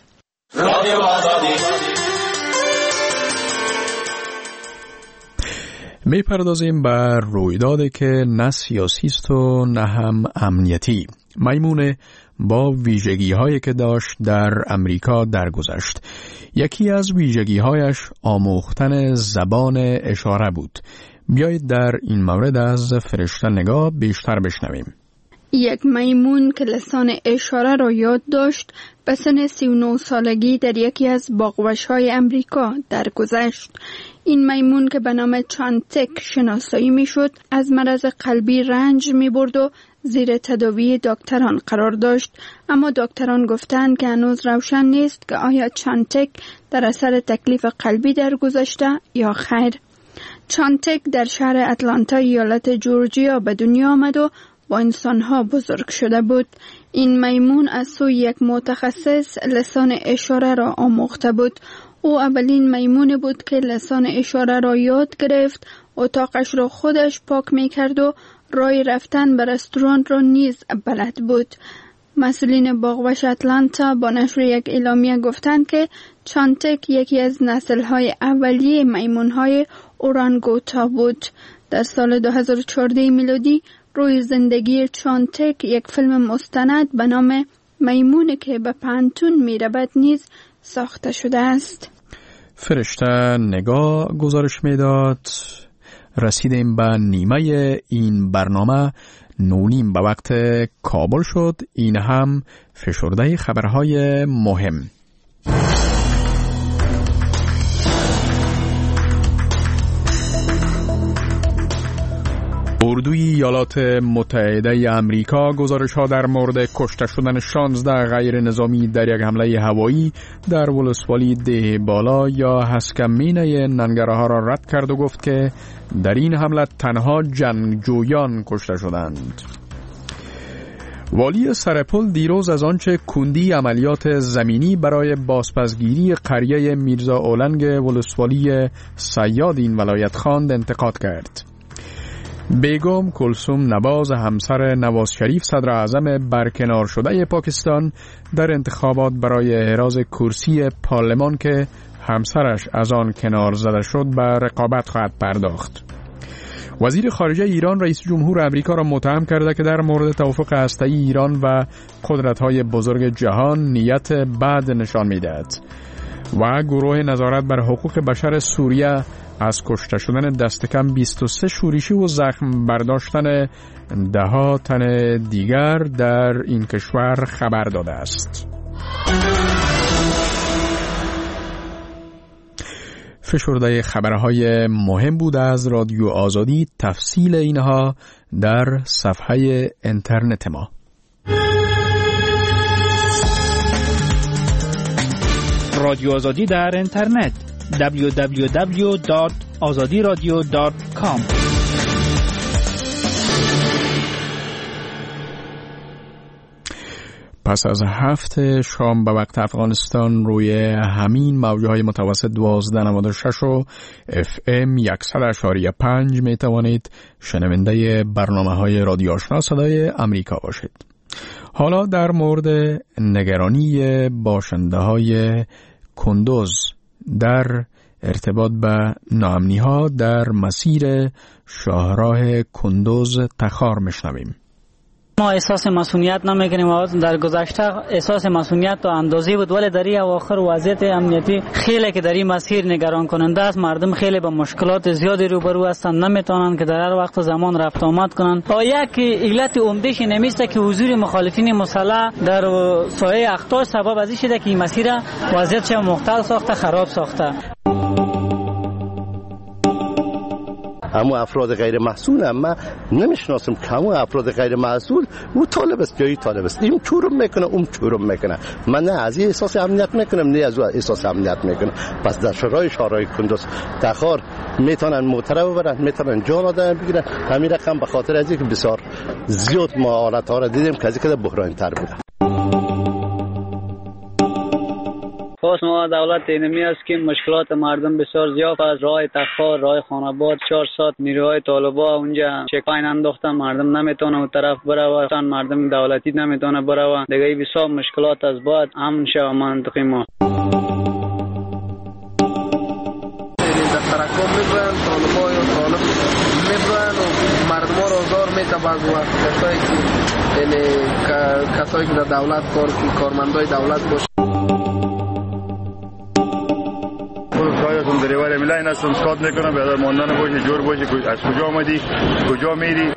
Speaker 1: می پردازیم بر رویدادی که نه سیاسی است و نه هم امنیتی. میمونه با ویژگی هایی که داشت در امریکا درگذشت. یکی از ویژگی هایش آموختن زبان اشاره بود. بیایید در این مورد از فرشته نگاه بیشتر بشنویم.
Speaker 20: یک میمون که لسان اشاره را یاد داشت به سن سی و نه سالگی در یکی از باغوش‌های امریکا درگذشت. این میمون که به نام چانتک شناسایی میشد از مرض قلبی رنج میبرد و زیر تداوی دکتران قرار داشت، اما دکتران گفتند که هنوز روشن نیست که آیا چانتک در اثر تکلیف قلبی درگذشته یا خیر. چانتک در شهر اتلانتا ایالت جورجیا به دنیا آمد و با انسانها بزرگ شده بود. این میمون از سوی یک متخصص لسان اشاره را آموخته بود. او اولین میمون بود که لسان اشاره را یاد گرفت، اتاقش را خودش پاک می کرد و راه رفتن به رستوران را نیز بلد بود. مسئولین باغوش اتلانتا با نشر یک اعلامیه گفتند که چانتک یکی از نسل‌های اولیه میمون‌های اورانگوتا بود. در سال دو هزار و چهارده میلادی روی زندگی چانتک یک فیلم مستند به نام میمون که به پانتون می‌رود نیز ساخته شده است.
Speaker 1: فرشته نگاه گزارش میداد. رسیدیم به نیمه این برنامه. نونیم به وقت کابل شد. این هم فشرده خبرهای مهم. اردوی ایالات متحده امریکا گزارش‌ها در مورد کشته شدن شانزده غیر نظامی در یک حمله هوایی در ولسوالی ده بالا یا هسکمینه ننگرهار را رد کرد و گفت که در این حمله تنها جنگجویان کشته شدند. والی سرپل دیروز از آنچه کندی عملیات زمینی برای بازپسگیری قریه میرزا اولنگ ولسوالی صیاد این ولایت خواند انتقاد کرد. بیگم کلثوم نواز همسر نواز شریف صدر اعظم برکنار شده پاکستان در انتخابات برای احراز کرسی پارلمان که همسرش از آن کنار زده شد به رقابت خواهد پرداخت. وزیر خارجه ایران رئیس جمهور امریکا را متهم کرده که در مورد توافق هسته‌ای ایران و قدرت‌های بزرگ جهان نیت بد نشان می‌دهد و گروه نظارت بر حقوق بشر سوریه از کشته شدن دست کم بیست و سه شورشی و زخم برداشتن ده ها تن دیگر در این کشور خبر داده است. فشرده خبرهای مهم بود از رادیو آزادی. تفصیل اینها در صفحه اینترنت ما.
Speaker 14: رادیو آزادی در اینترنت دبلیو دبلیو دبلیو دات آزادی رادیو دات کام.
Speaker 1: پس از هفت شام به وقت افغانستان روی همین موجهای متوسط دوازده نود و شش و اف ام صد اشاری پنج می توانید شنونده برنامه های رادیو آشنا صدای امریکا باشید. حالا در مورد نگرانی باشنده های کندوز در ارتباط به ناامنی ها در مسیر شاهراه کندوز تخار میشنویم.
Speaker 3: ما احساس مسئولیت نمیکنیم و در گذشته احساس مسئولیت تا اندازی بود، ولی در این اواخر وضعیت امنیتی خیلی که در این مسیر نگران کننده است. مردم خیلی با مشکلات زیادی روبرو هستند، نمیتونن که در هر وقت زمان رفت آمد کنند. تا یک علت عمده‌اش نمیسته که حضور مخالفین مسلح در سایه اخطار سبب از این شده که این مسیر وضعیت مختل ساخته، خراب ساخته.
Speaker 4: اما افراد غیر مسئول هم من نمیشناسم که همون افراد غیر مسئول او طالب است یا ای طالب است، این چورم میکنه اون چورم میکنه. من نه از این احساس امنیت میکنم نه از اون احساس امنیت میکنم. پس در شورای شورای کندوز تخار میتونن موتره ببرن، میتونن جان آدم بگیرن. همین رقم به خاطر از اینکه بسیار زیاد ما حالت ها را دیدیم که از اینکه بحرانی تر بوده.
Speaker 21: خواست ما دولت اینمی است که مشکلات مردم بسیار زیاد است. راه تخار، راه خاناباد چهار ساعت نیروهای طالبا اونجا چکاین انداختن، مردم نمیتونه اون طرف بره، مردم دولتی نمیتونه بره. دیگه بسیار مشکلات از بعد امن شو منطقه ما.
Speaker 22: در تراکم میبرن، طالبا یا طالب میبرن و مردم ها رو آزار میده. بعض وقت کسایی که یعنی کسایی که در دولت کار کارمندای دولت باشه
Speaker 23: خودتون دریوار ملای نستم سکات میکنم بیادر ماندن باشه، جور باشه، از کجا آمدی، کجا میری.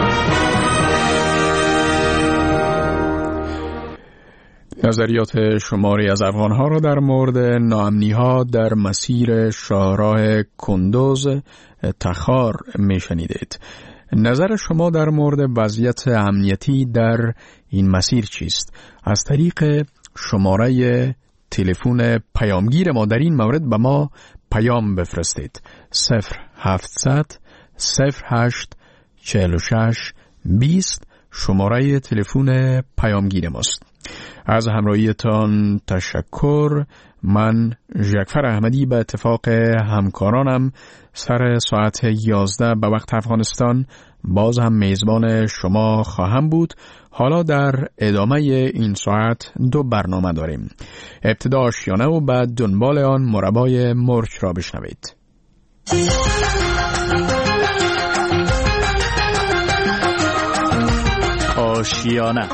Speaker 1: نظریات شماری از افغانها را در مورد ناامنی ها در مسیر شاهراه کندوز تخار میشنیدید. نظر شما در مورد وضعیت امنیتی در این مسیر چیست؟ از طریق شماره تلفن پیامگیر ما در این مورد به ما پیام بفرستید. صفر هفتصد صفر هشت چهل و شش بیست شماره تلفن پیامگیر ماست. از همراهیتان تشکر. من ژکفر احمدی به اتفاق همکارانم سر ساعت یازده به وقت افغانستان باز هم میزبان شما خواهم بود. حالا در ادامه این ساعت دو برنامه داریم. ابتدا آشیانه و بعد دنبال آن مربای مرچ را بشنوید.
Speaker 14: آشیانه،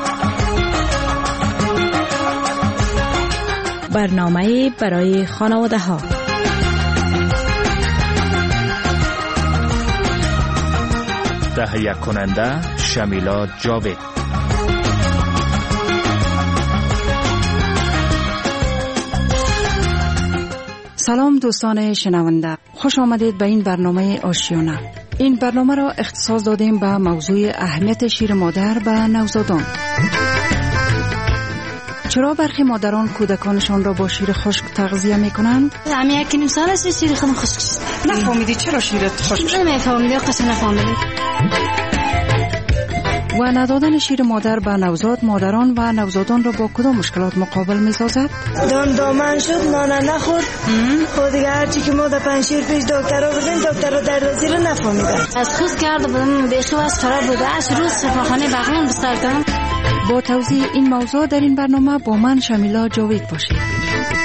Speaker 16: برنامه برای خانواده ها.
Speaker 14: تهیه کننده شمیلا جاوید.
Speaker 5: سلام دوستان شنونده، خوش آمدید به این برنامه آشیانه. این برنامه را اختصاص دادیم به موضوع اهمیت شیر مادر به نوزادان. چرا برخی مادران کودکانشان را با شیر خشک تغذیه میکنند؟
Speaker 6: همه یک نیم سال است شیر خودم خشک شد.
Speaker 5: نفهمیدی چرا شیرت خشک شد؟
Speaker 6: نمیفهمیدی، قصه نفهمیدی.
Speaker 5: و ندادن شیر مادر به نوزاد مادران و نوزادان را با کدام مشکلات مقابل می‌سازد؟
Speaker 7: دان دامن شد، نان نخورد. خود دیگه هرچی که ما در پنجشیر پیش دکتر آوردیم، دکتر رو دردازی رو نفهمیدن.
Speaker 6: از خود کرده بودم بیخو از خراب بوده، از روز شفاخانه بغلم بستر کردم.
Speaker 5: با توضیح این موضوع در این برنامه با من شمیلا جاوید باشید.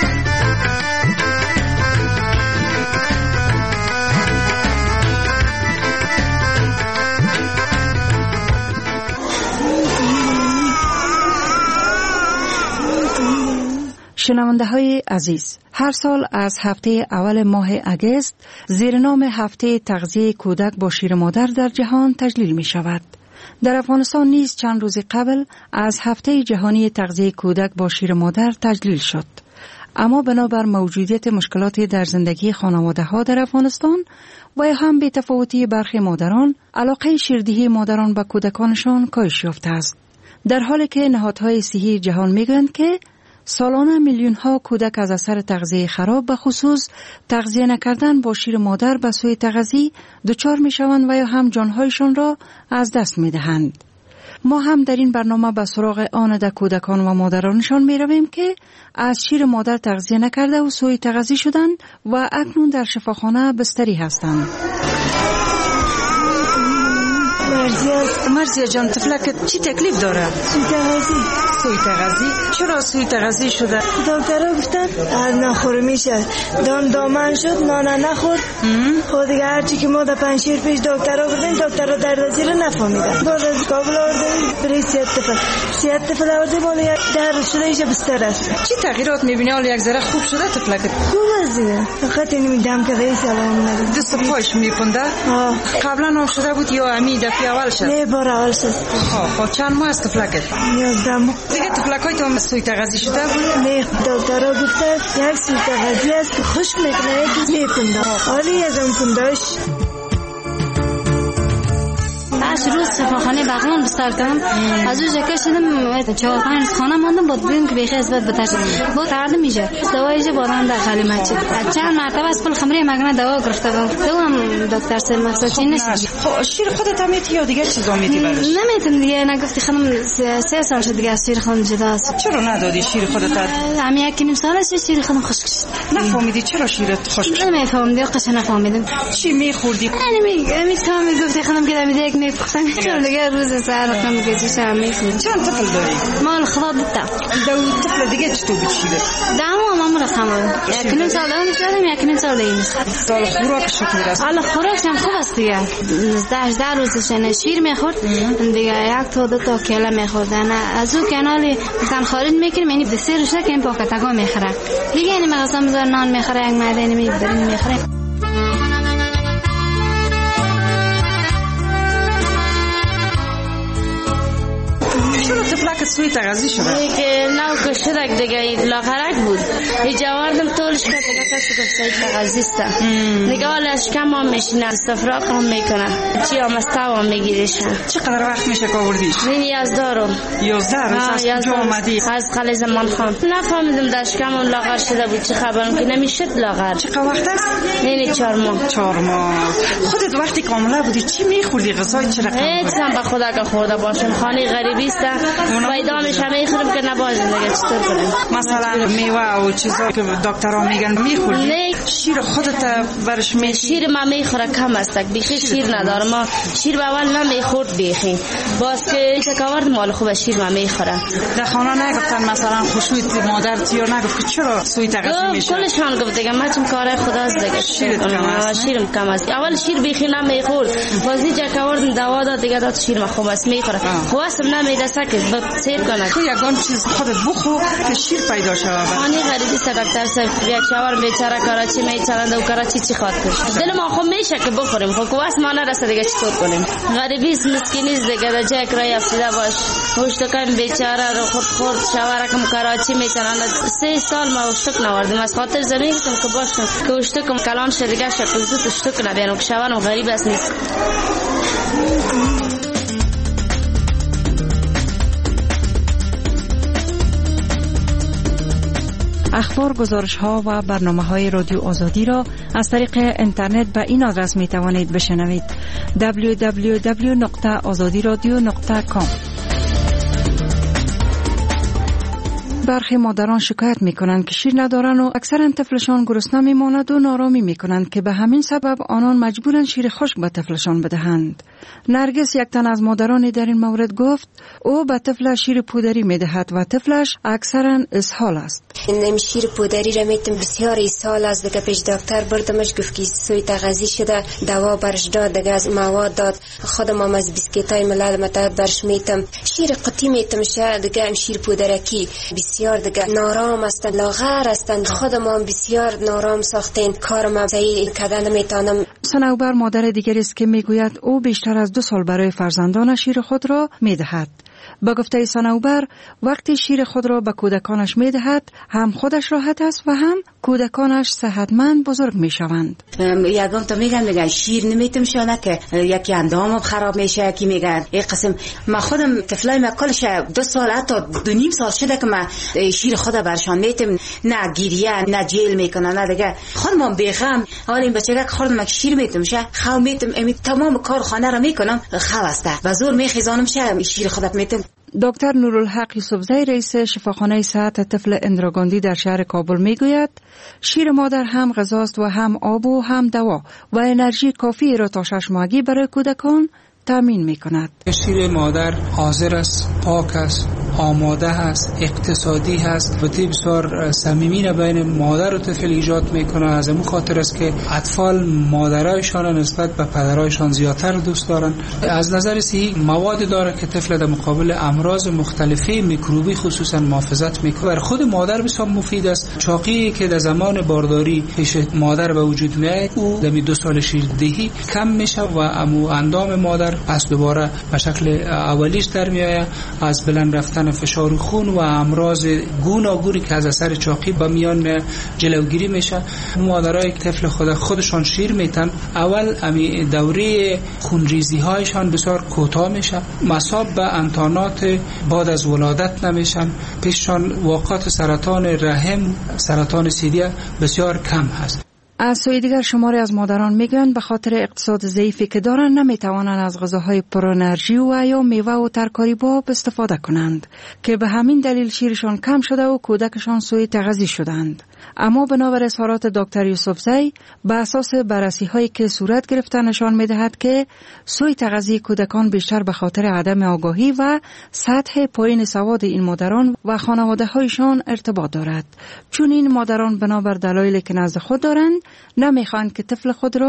Speaker 5: شنونده های عزیز، هر سال از هفته اول ماه اگست زیر نام هفته تغذیه کودک با شیر مادر در جهان تجلیل می شود. در افغانستان نیز چند روز قبل از هفته جهانی تغذیه کودک با شیر مادر تجلیل شد. اما بنابر موجودیت مشکلاتی در زندگی خانواده ها در افغانستان و یا هم به تفاوتی برخی مادران، علاقه شیردهی مادران به کودکانشان کاهش یافته است. در حالی که نهادهای صحی جهان میگویند که سالانه میلیون ها کودک از اثر تغذیه خراب به خصوص تغذیه نکردن با شیر مادر به سوی تغذیه دچار می شوند و یا هم جانهایشان را از دست می دهند. ما هم در این برنامه به سراغ آن ده کودکان و مادرانشان می رویم که از شیر مادر تغذیه نکرده و سوی تغذیه شدند و اکنون در شفاخانه بستری هستند.
Speaker 7: مرزیا
Speaker 5: مرزیا جان، طفلک چی تکلیف داره؟
Speaker 7: سوی تغذی.
Speaker 5: سوی تغذی؟ چرا سوی تغذی شده؟
Speaker 7: دکترها گفتن از نخور میشه. دان دامن شد، نان نخورد. خود دیگه هرچی که ما در پنجشیر پیش دکترها بودیم، دکترها دردازی رو نفهمیدن. بعد از کابل آوردیم برای سیاد طفل. سیاد طفل آوردیم ولی درد شده ایش بستر است.
Speaker 5: چی تغییرات میبینی؟ حالا یک ذره خوب شده طفلک؟
Speaker 7: خوب است دیگه. فقط نمیدم که غیر سلام ندید.
Speaker 5: دست پایش میپنده؟ ها. قبلا هم شده بود یا امی دفعه اول شد؟
Speaker 7: نه بار اول شد.
Speaker 5: ها ها چند ماه است طفلکت؟
Speaker 7: یازده ماه.
Speaker 5: دیگه طفلکای تو هم سوی تغذی شده؟
Speaker 7: نه دکترها گفتن یک سوی تغذی است که خوش میکنه یکی میپنده. حالی از اون پنداش
Speaker 6: از روز شفاخانه بغلم بستر کردم. از روز جکه شدم چهار پنج خانه ماندم بود بیم که بیخی از بد بتر شد. بود درد میشه. دوایش بادن در خالی مچید. چند مرتبه از پل خمره مگنه دوا گرفته بود. تو هم دکتر سه مقصد چی نیست.
Speaker 5: خب شیر خودت هم میتی یا دیگه چیزا میتی برش؟
Speaker 6: نمیتم دیگه. نگفتی خانم سه سال شد دیگه از شیر خودم جدا است.
Speaker 5: چرا ندادی شیر خودت؟
Speaker 6: همین یک نیم سال است شیر خودم خشک شد.
Speaker 5: نفهمیدی چرا شیرت خشک شد؟
Speaker 6: نمیفهمیدم دیگه قصه نفهمیدم.
Speaker 5: چی میخوردی؟
Speaker 6: یعنی میگم میگفتی خانم که در یک میپختن. چون دیگه روز سر رقم میگیزیش هم میخورد.
Speaker 5: چند طفل داری؟
Speaker 6: مال خدا دیتا.
Speaker 5: دو طفل دیگه چطور بچیده؟
Speaker 6: دامو مامو رقم بود. یک نیم سال دارم میشدم یک نیم سال دیگه میخورد.
Speaker 5: سال خوراکش چطور است؟
Speaker 6: حالا خوراکش هم خوب است دیگه. ده روزش شیر میخورد دیگه، یک تا دو تا کیله میخورد. از اون کنالی مثلا خارج میکنیم یعنی دسرش که این پاکتگا میخوره دیگه. یعنی مثلا میذار نان میخوره، یک معده نمی برین میخوره.
Speaker 5: چرا طفلک سوی تغذی شده؟
Speaker 6: که نو کشتک دیگه لاغرک بود. ای جواردم طولش کرد دیگه گفت سوی تغذی است دیگه. حالا شکم هم میشینه، استفراغ هم میکنه، چی هم استو هم میگیرشن.
Speaker 5: چقدر وقت میشه که آوردیش؟
Speaker 6: این یازده رو.
Speaker 5: یازده روز از کجا آمدی؟
Speaker 6: از خاله زمان خان. نفهمیدم در شکم هم لاغر شده بود، چه خبرم که نمیشد لاغر.
Speaker 5: چقدر وقت است؟
Speaker 6: این چهار ماه.
Speaker 5: چهار ماه. خودت وقتی کاملا بودی چی میخوردی؟ غذای چه رقم؟
Speaker 6: هیچ هم به خدا که خورده باشم. خانه غریبی است. پیدا میشه میخورم که نبازم دیگه چطور کنم؟
Speaker 5: مثلا میوه و چیزا که دکترها میگن میخوری؟
Speaker 6: نه.
Speaker 5: شیر خودت برش می
Speaker 6: شیر ما میخوره کم است. بیخی شیر ندارم. ما شیر به اول نمیخورد بیخی. باز که تکاورد مال خوب شیر ما میخوره.
Speaker 5: در خانه نگفتن مثلا خوشویت مادر تیو نگفت چرا سوی تغذیه میشه؟
Speaker 6: کلشان گفت دیگه ما چون کار خداست دیگه.
Speaker 5: شیرت کم است.
Speaker 6: شیرم کم است. اول شیر بیخی نمیخورد. باز اینجا کاورد دوا داد دیگه داد شیر ما خوب است میخوره. خواستم نمیدسه که سیر کنه.
Speaker 5: تو یگان چیز خودت بخو که شیر پیدا شود.
Speaker 6: خانی غریبی است دکتر صاحب. یک شاور بیچاره کراچی میچرند و کراچی چی خاطر. دل ما خو میشه که بخوریم. خو قواس ما نرسه دیگه چطور کنیم؟ غریبی است مسکینی است دیگه. در جای کرای افتاده باش. هوشتکان بیچاره رو خود خورد شاور کم کراچی میچرند. سه سال ما هوشتک نوردیم. از خاطر زمین گفتم که باشم که هوشتکم کلان شد دیگه شکل زود هوشتک نبینم که شاورم غریب است نیست.
Speaker 5: اخبار، گزارش ها و برنامه های رادیو آزادی را از طریق اینترنت به این آدرس می توانید بشنوید: دبلیو دبلیو دبلیو نقطه آزادی رادیو نقطه کام. برخی مادران شکایت می کنند که شیر ندارند و اکثرا طفلشان گرسنه می ماند و نارامی می کنند که به همین سبب آنان مجبورند شیر خشک به طفلشان بدهند. نرگس، یک تن از مادران در این مورد، گفت او به طفلش شیر پودری می دهد و طفلش اکثرا اسهال است.
Speaker 8: این شیر پودری را میتم بسیار اسهال است دیگه. پیش دکتر بردمش گفت که سوی تغذی شده، دوا برش داد دیگه، از مواد داد. خودم هم از بیسکیتای ملل متحد برش میتم. شیر قطی میتم شه دیگه. ام شیر پودرکی بسیار دیگه نارام هستند، لاغر هستند. خودم هم بسیار نارام ساختین. کارم صحیح کردن نمیتونم.
Speaker 5: صنوبر مادر دیگری است که میگوید او بیشتر از دو سال برای فرزندانش شیر خود را میدهد. با گفته صنوبر وقتی شیر خود را به کودکانش میدهد هم خودش راحت است و هم کودکانش صحتمند بزرگ میشوند.
Speaker 10: یگان تو میگن میگن شیر نمیتم شانه که یکی اندامم خراب میشه، یکی میگن این قسم. ما خودم طفلای ما کلش دو سال حتی دو نیم سال شده که ما شیر خود برشان میتم، نه گریه نه جیل میکنه نه دیگه. خودم بیغم حال این بچه که خوردم شیر میتم شه خو میتم امی تمام کار خانه را میکنم خو است و زور میخیزانم شه شیر خودت میتم.
Speaker 5: دکتر نورالحق یوسفزی رئیس شفاخانه صحت طفل اندراگاندی در شهر کابل میگوید شیر مادر هم غذاست و هم آب و هم دوا و انرژی کافی را تا شش ماهگی برای کودکان تامین میکند.
Speaker 11: شیر مادر حاضر است، پاک است، آماده است، اقتصادی است و بسیار صمیمی بین مادر و طفل ایجاد میکنه. از این خاطر است که اطفال مادرایشان نسبت به پدرایشان زیادتر دوست دارن. از نظر صحی مواد داره که طفل در مقابل امراض مختلفه میکروبی خصوصا محافظت میکنه. برای خود مادر بسیار مفید است. چاقی که در زمان بارداری پیش مادر به وجود میاد او در دو سال شیردهی کم میشه و امو اندام مادر پس دوباره به شکل اولیش در میآید. از بلند رفتن فشار خون و امراض گوناگونی که از اثر چاقی با میان جلوگیری میشه. مادرای طفل خود خودشان شیر میتن اول امی دوره خونریزی هایشان بسیار کوتاه میشه، مصاب به انتانات بعد از ولادت نمیشن، پیششان واقعات سرطان رحم، سرطان سیدی بسیار کم هست.
Speaker 5: از سوی دیگر شماری از مادران میگن به خاطر اقتصاد ضعیفی که دارن نمیتوانند از غذاهای پر انرژی و یا میوه و ترکاری باب استفاده کنند که به همین دلیل شیرشان کم شده و کودکشان سوی تغذیه شدند. اما بنابر اظهارات دکتر یوسفزی به اساس بررسی هایی که صورت گرفته نشان میدهد که سوی تغذیه کودکان بیشتر به خاطر عدم آگاهی و سطح پایین سواد این مادران و خانواده هایشان ارتباط دارد، چون این مادران بنابر دلایلی که نزد خود دارند نمیخواهند که طفل خود را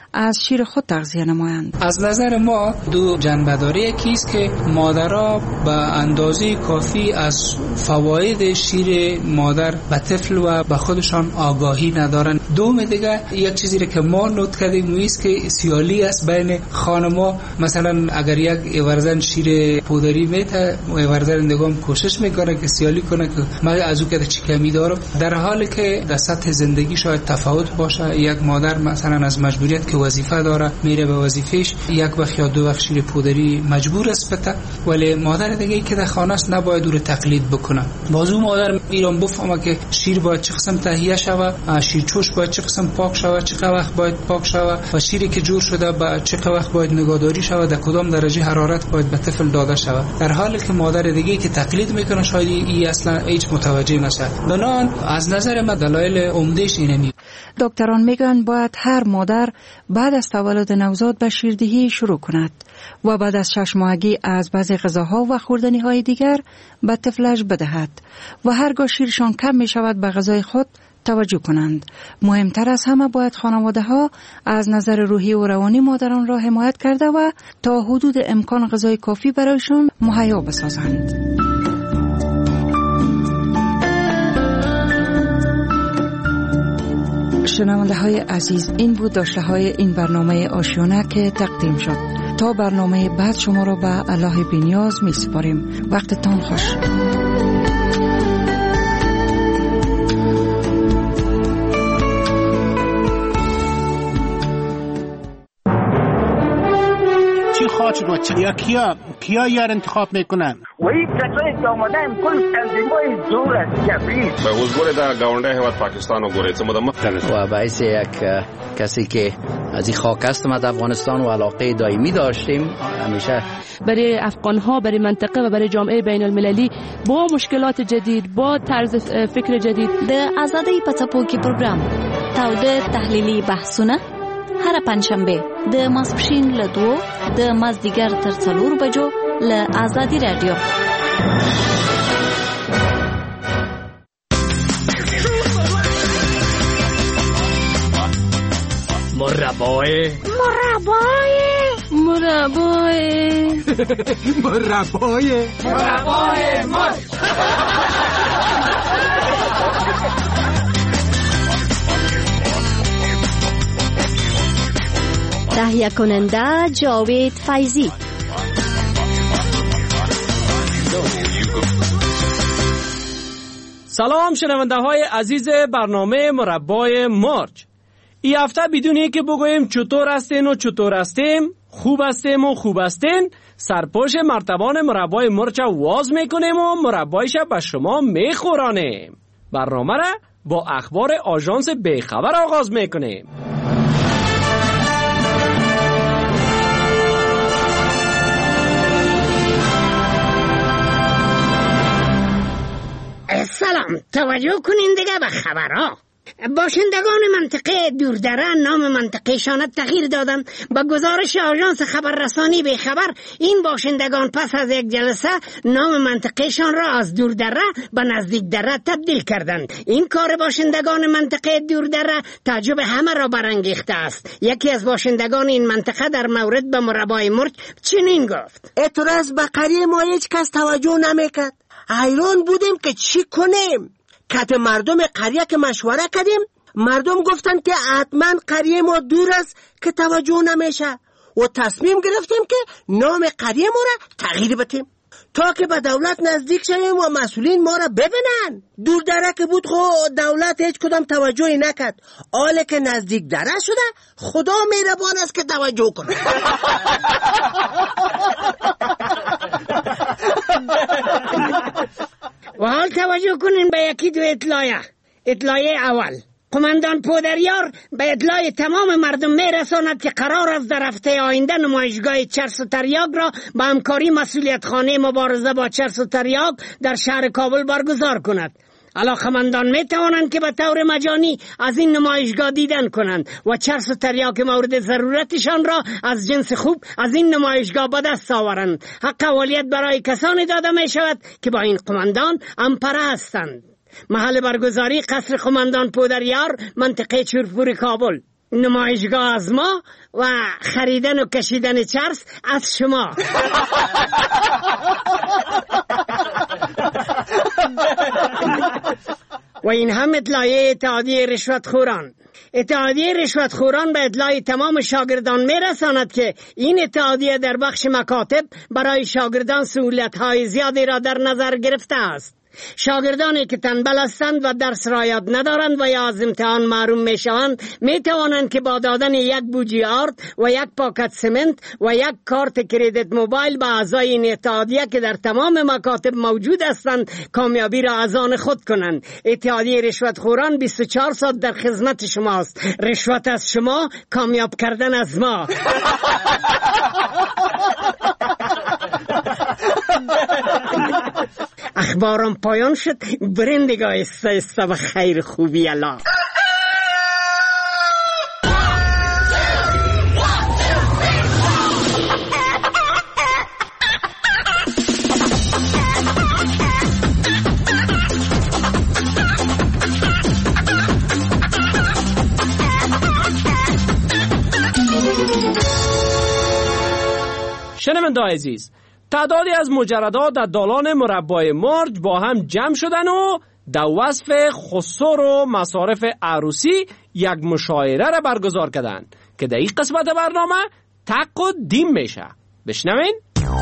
Speaker 5: از شیر خود تغذیه نمایند.
Speaker 11: از نظر ما دو جنبه‌داری یکی است که مادرها به اندازه کافی از فواید شیر مادر به طفل و به خودشان آگاهی ندارن. دوم دیگه یک چیزی را که ما نوت کردیم است که سیالی است بین خانم‌ها. مثلا اگر یک ورزن شیر پودری میته ورزن دیگه کوشش میکنه که سیالی کنه که من از او که چی کمی دارم، در حالی که در سطح زندگی شاید تفاوت باشه. یک مادر مثلا از مجبوریت که وظیفه داره میره به وظیفهش، یک وقت یا دو وقت شیر پودری مجبور است بته، ولی مادر دیگه که در خانه است نباید او رو تقلید بکنه. بازو مادر ایران بفهمه که شیر باید چه قسم تهیه شوه، شیر چوش باید چه قسم پاک شوه، چه وقت باید پاک شوه و شیری که جور شده با چه وقت باید نگهداری شوه، در کدام درجه حرارت باید به طفل داده شوه. در حالی که مادر دیگه که تقلید میکنه شاید این اصلا هیچ متوجه نشه. بنان از نظر ما دلایل عمدهش اینه می
Speaker 5: دکتران میگن باید هر مادر بعد از تولد نوزاد به شیردهی شروع کند و بعد از شش ماهگی از بعضی غذاها و خوردنی های دیگر به طفلش بدهد و هرگاه شیرشان کم می شود به غذای خود توجه کنند. مهمتر از همه باید خانواده ها از نظر روحی و روانی مادران را حمایت کرده و تا حدود امکان غذای کافی برایشان مهیا بسازند. شنونده های عزیز، این بود داشته های این برنامه آشیانه که تقدیم شد. تا برنامه بعد شما را به الله بی‌نیاز می سپاریم. وقتتان خوش.
Speaker 17: خاطر رو یا کیا کیا یار انتخاب میکنن
Speaker 2: و این کسایی که آمدن کل تنظیمای زور است جبری
Speaker 9: به وزگوره در گاونده هواد پاکستان و گوره چه مدام
Speaker 13: و باعث یک کسی که از این خاک است ما در افغانستان و علاقه دائمی داشتیم همیشه
Speaker 24: برای افغان ها، برای منطقه و برای جامعه بین المللی با مشکلات جدید، با طرز فکر جدید.
Speaker 25: د آزادۍ په څپو کې پروګرام تاوده تحلیلي بحثونه هر پنځشنبه د ماسپښین له دوه د مازدیګر تر څلور بجو له آزادي رادیو.
Speaker 17: مربای
Speaker 25: مربای مربای
Speaker 17: مربای مربای مر
Speaker 25: تهیه کننده جاوید فیضی.
Speaker 26: سلام شنونده های عزیز برنامه مربای مرج. این هفته بدون اینکه بگوییم چطور هستین و چطور هستیم، خوب هستیم و خوب هستین، سرپوش مرتبان مربای مرج واز میکنیم و مربایش به شما میخورانیم. برنامه را با اخبار آژانس بیخبر آغاز میکنیم.
Speaker 27: سلام، توجه کنین دیگه به خبرها. باشندگان منطقه دوردره نام منطقهشان تغییر دادند. با گزارش آژانس خبررسانی بیخبر، این باشندگان پس از یک جلسه نام منطقهشان را از دوردره به نزدیک دره تبدیل کردند. این کار باشندگان منطقه دوردره تعجب همه را برانگیخته است. یکی از باشندگان این منطقه در مورد به مربای مرج چنین گفت:
Speaker 28: اعتراض به قریه ما هیچ کس توجه نمیکرد. حیران بودیم که چی کنیم. کت مردم قریه که مشوره کردیم، مردم گفتن که حتما قریه ما دور است که توجه نمیشه و تصمیم گرفتیم که نام قریه ما را تغییر بدیم تا که به دولت نزدیک شویم و مسئولین ما را ببینن. دور دره که بود خو دولت هیچ کدام توجهی نکرد. حالا که نزدیک دره شده خدا مهربان است که توجه کنه.
Speaker 27: و حال توجه کنین به یکی دو اطلاعیه. اطلاعیه اول: قماندان پودریار به اطلاع تمام مردم میرساند که قرار است در هفته آینده نمایشگاه چرس و تریاک را با همکاری مسئولیت خانه مبارزه با چرس و تریاک در شهر کابل برگزار کند. علاقمندان می توانند که به طور مجانی از این نمایشگاه دیدن کنند و چرس و تریاک مورد ضرورتشان را از جنس خوب از این نمایشگاه به دست آورند. حق اولیت برای کسانی داده می شود که با این قماندان همپره هستند. محل برگزاری قصر قماندان پودریار، منطقه چورپور کابل. نمایشگاه از ما و خریدن و کشیدن چرس از شما. و این هم اطلاعیه اتحادیه رشوتخوران. اتحادیه رشوتخوران به اطلاع تمام شاگردان میرساند که این اتحادیه در بخش مکاتب برای شاگردان سهولت‌های زیادی را در نظر گرفته است. شاگردانی که تنبل هستند و درس را یاد ندارند و یا از امتحان محروم می شوند می توانند که با دادن یک بوجی آرد و یک پاکت سمنت و یک کارت کریدیت موبایل به اعضای این اتحادیه که در تمام مکاتب موجود هستند کامیابی را از آن خود کنند. اتحادیه رشوتخوران بیست و چهار ساعت در خدمت شماست. رشوت از شما، کامیاب کردن از ما. اخبارم پایان شد. برین دیگه ایسته ایسته و خیر خوبی الله.
Speaker 26: شنونده‌های عزیز، تعدادی از مجردات در دالان مربای مرج با هم جمع شدن و در وصف خسر و مصارف عروسی یک مشاعره را برگزار کردند که در این قسمت برنامه تق و دیم میشه. بشنوین.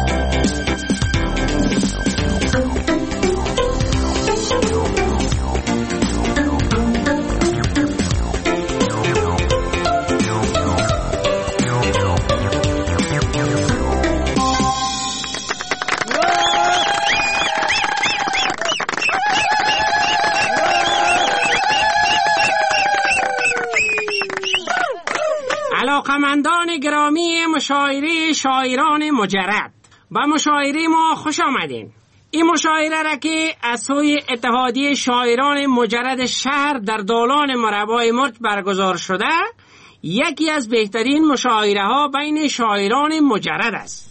Speaker 27: علاقمندان گرامی مشاعره شاعران مجرد، با مشاعره ما خوش آمدین. این مشاعره را که از سوی اتحادیه شاعران مجرد شهر در دالان مربای مرج برگزار شده، یکی از بهترین مشاعره ها بین شاعران مجرد است.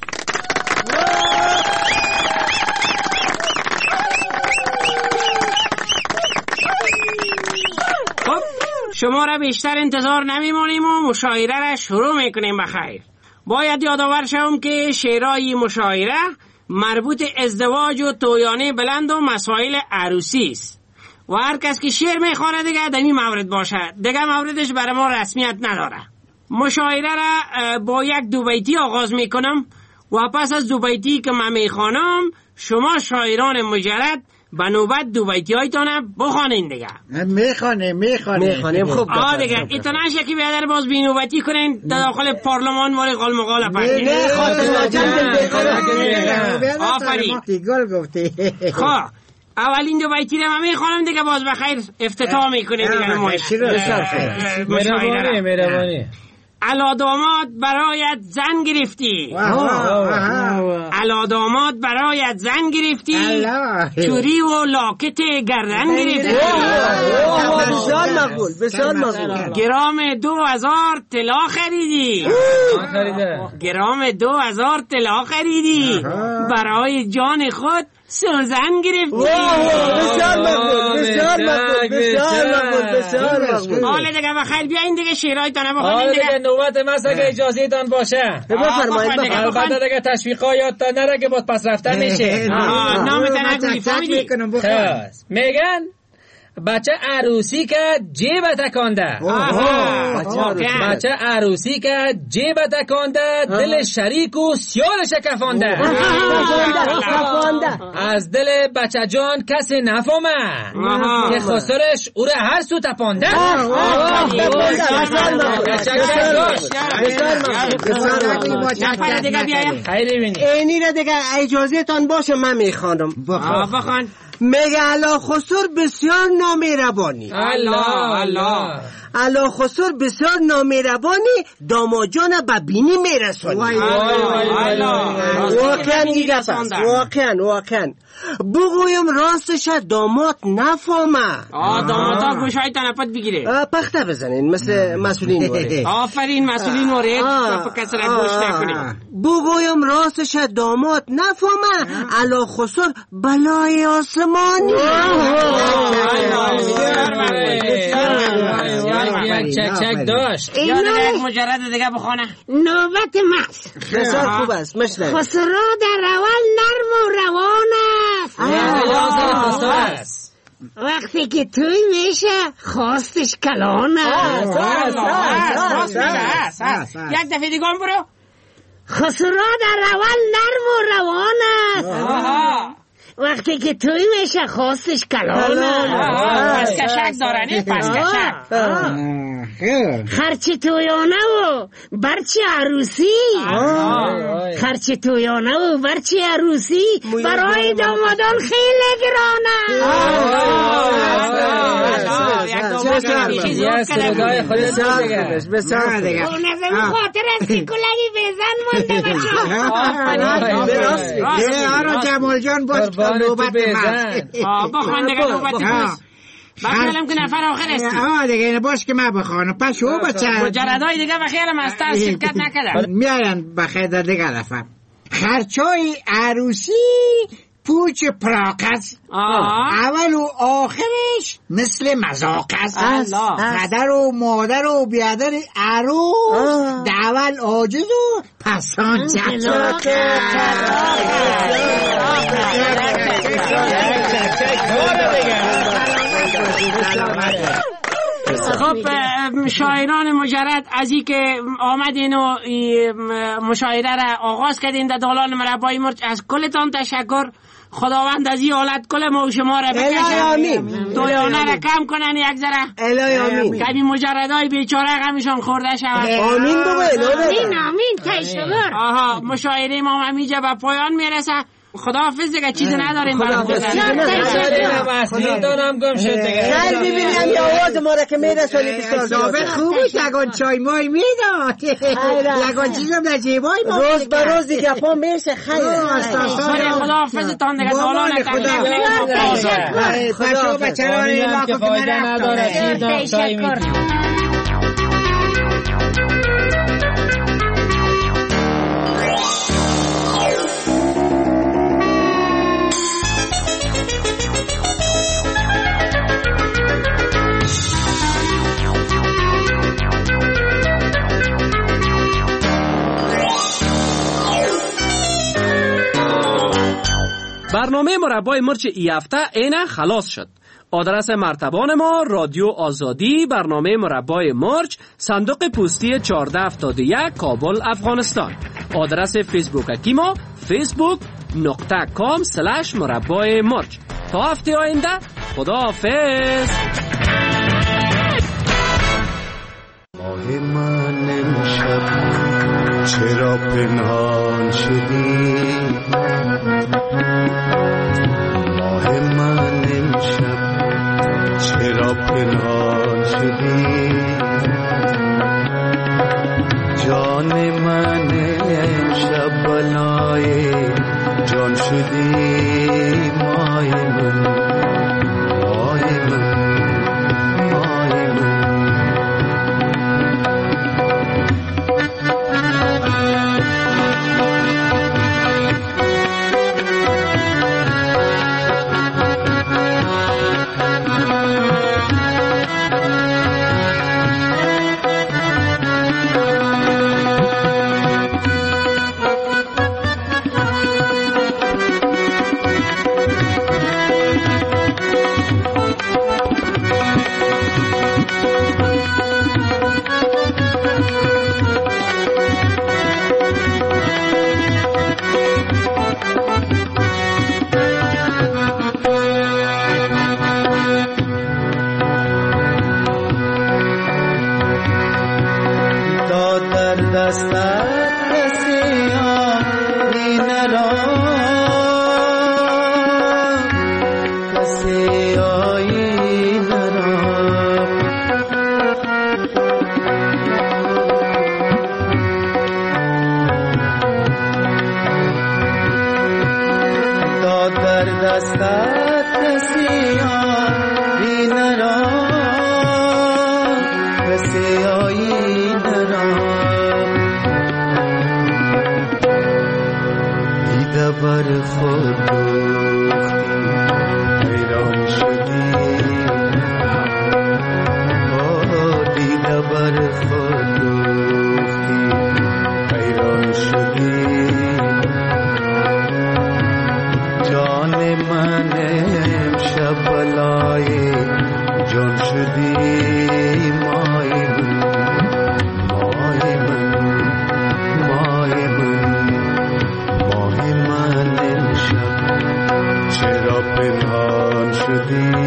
Speaker 27: خب شما را بیشتر انتظار نمیمانیم و مشاعره را شروع میکنیم. بخیر، باید یادآور شوم که شعرهای مشاعره مربوط ازدواج و تویانه بلند و مسائل عروسی است و هر کس که شعر میخوانه دیگه در این مورد باشه، دیگه موردش برای ما رسمیت نداره. مشاعره را با یک دو بیتی آغاز میکنم و پس از دو بیتی که من میخوانم شما شاعران مجرد به نوبت دو بیتی هایتان بخوانین دیگه.
Speaker 28: میخوانه میخوانه
Speaker 27: میخوانیم. خوب آه دیگه ایتونه شکی بیادر باز بی نوبتی کنین در داخل پارلمان ماری قال مقال پردین.
Speaker 28: نه خاطر نجم
Speaker 27: آفرین
Speaker 28: گل گفتی.
Speaker 27: خواه اولین دو بیتی رو من میخوانم دیگه باز بخیر افتتاح میکنیم دیگه.
Speaker 28: مهربانی مهربانی.
Speaker 27: علا داماد برایت زن گرفتی، علا داماد برایت زن گرفتی، چوری و لاکت گردن گرفتی،
Speaker 28: بسیار مقبول بسیار مقبول.
Speaker 27: گرام دو هزار طلا خریدی، گرام دو هزار طلا خریدی، برای جان خود سوزن گرفتی.
Speaker 28: بسیار مقبول بسیار مقبول بسیار مقبول بسیار مقبول.
Speaker 27: حالا دیگه بخیر بیاین دیگه شعرهایتان بخونین دیگه.
Speaker 28: نوبت ماست اگه اجازه تان باشه. بفرمایید. البته دیگه تشویقا یادتان نره که باز پس رفتن میشه.
Speaker 27: نامتون نگویی فهمیدی؟
Speaker 28: میگن بچه عروسی که جیب تکانده، بچه عروسی که جیب تکانده، دل شریک و سیار شکفانده، از دل بچه جان کسی نفهمه که خسرش او را هر سو تپانده. اینی را دیگه اجازه تان باشه من میخوانم.
Speaker 27: بخوان.
Speaker 28: میگه علا خسر بسیار نامهربانی،
Speaker 27: الله الله
Speaker 28: علا خسر بسیار نامهربانی، داماجان به بینی میرسانی. واقعا دیگه پس واقعا واقعا بگویم راستش داماد نفهمه.
Speaker 27: آه دامادا گوشای تنپت بگیره،
Speaker 28: پخته بزنین مثل مسئولین وارد.
Speaker 27: آفرین مسئولین وارد کسی را گوش نکنیم.
Speaker 28: بگویم راستش داماد نفهمه، علا خسر بلای آسمانی. چک چک چک داشت.
Speaker 27: یا دیگه یک مجرد دیگه بخونه. نوبت ماست.
Speaker 28: بسیار خوب است. مشنوید.
Speaker 27: خسرو در اول نرم و روان است. وقتی که توی میشه خواستش کلان است. یک دفعه دیگه هم برو. خسرو در اول نرم و روان است. وقتی که توی میشه خواستش کلان است. پس کشک دارنی پس کشک. خرچی تویانه و برچی عروسی. خرچی تویانه و برچی عروسی برای دامادان خیلی گرانه.
Speaker 28: یا سردای خودت دیگه بسیار دیگه.
Speaker 27: نظر خاطر از که کلگی بیزن مونده بچه.
Speaker 28: یه آرو جمال جان باش نوبت مست.
Speaker 27: بخوان دیگه نوبت مست. بخیرم که نفر آخر هستی.
Speaker 28: آه دیگه باش که من بخوانم پس شو بچه
Speaker 27: مجردهای دیگه بخیرم از تا شرکت نکدم.
Speaker 28: میاین بخیر در دیگه رفم. خرچای عروسی پوچ پراکز اول و آخرش مثل مذاق است. پدر و مادر و بیادر عروس اول عاجز و پسان چچاک.
Speaker 27: خب شاعران مجرد از این که آمدین و مشاعره را آغاز کردین در دالان مربای مرچ از کلتان تشکر. خداوند از این حالت کل ما و شما را بکشه. تویانه را کم کنن یک ذره.
Speaker 28: الهی آمین.
Speaker 27: کمی مجردهای بیچاره غمشان خورده شود.
Speaker 28: آمین بگو.
Speaker 27: آمین آمین تشکر. آها مشاعره ما همینجا به پایان میرسه. خداحافظ دیگه چیزی نداریم برای
Speaker 28: خدا دانم گم شد دیگه. خیلی ببینیم یه آواز ما را که میرسونی بسیار ثابت خوب بود. یگان چای مای میداد یگان چیزم در جیبای ما روز به روز دیگه پا میشه. خیلی
Speaker 27: خداحافظ تان دیگه دالان
Speaker 28: خدا بچران علاقه که مرفت
Speaker 27: تشکر.
Speaker 26: برنامه مربای مرچ ای هفته اینه خلاص شد. آدرس مرتبان ما رادیو آزادی برنامه مربای مرچ صندوق پستی چهارده هفتاد و یک کابل افغانستان. آدرس فیسبوک اکی ما فیسبوک نقطه کام سلش مربای مرچ. تا هفته آینده خدا حافظ.
Speaker 3: ماه من امشب چرا پنهان شدی؟ ماه من امشب چرا پنهان شدی؟ جان من امشب بلای جان شدی. مای من مای من مای من بر خود حیران شدی. دیده شدی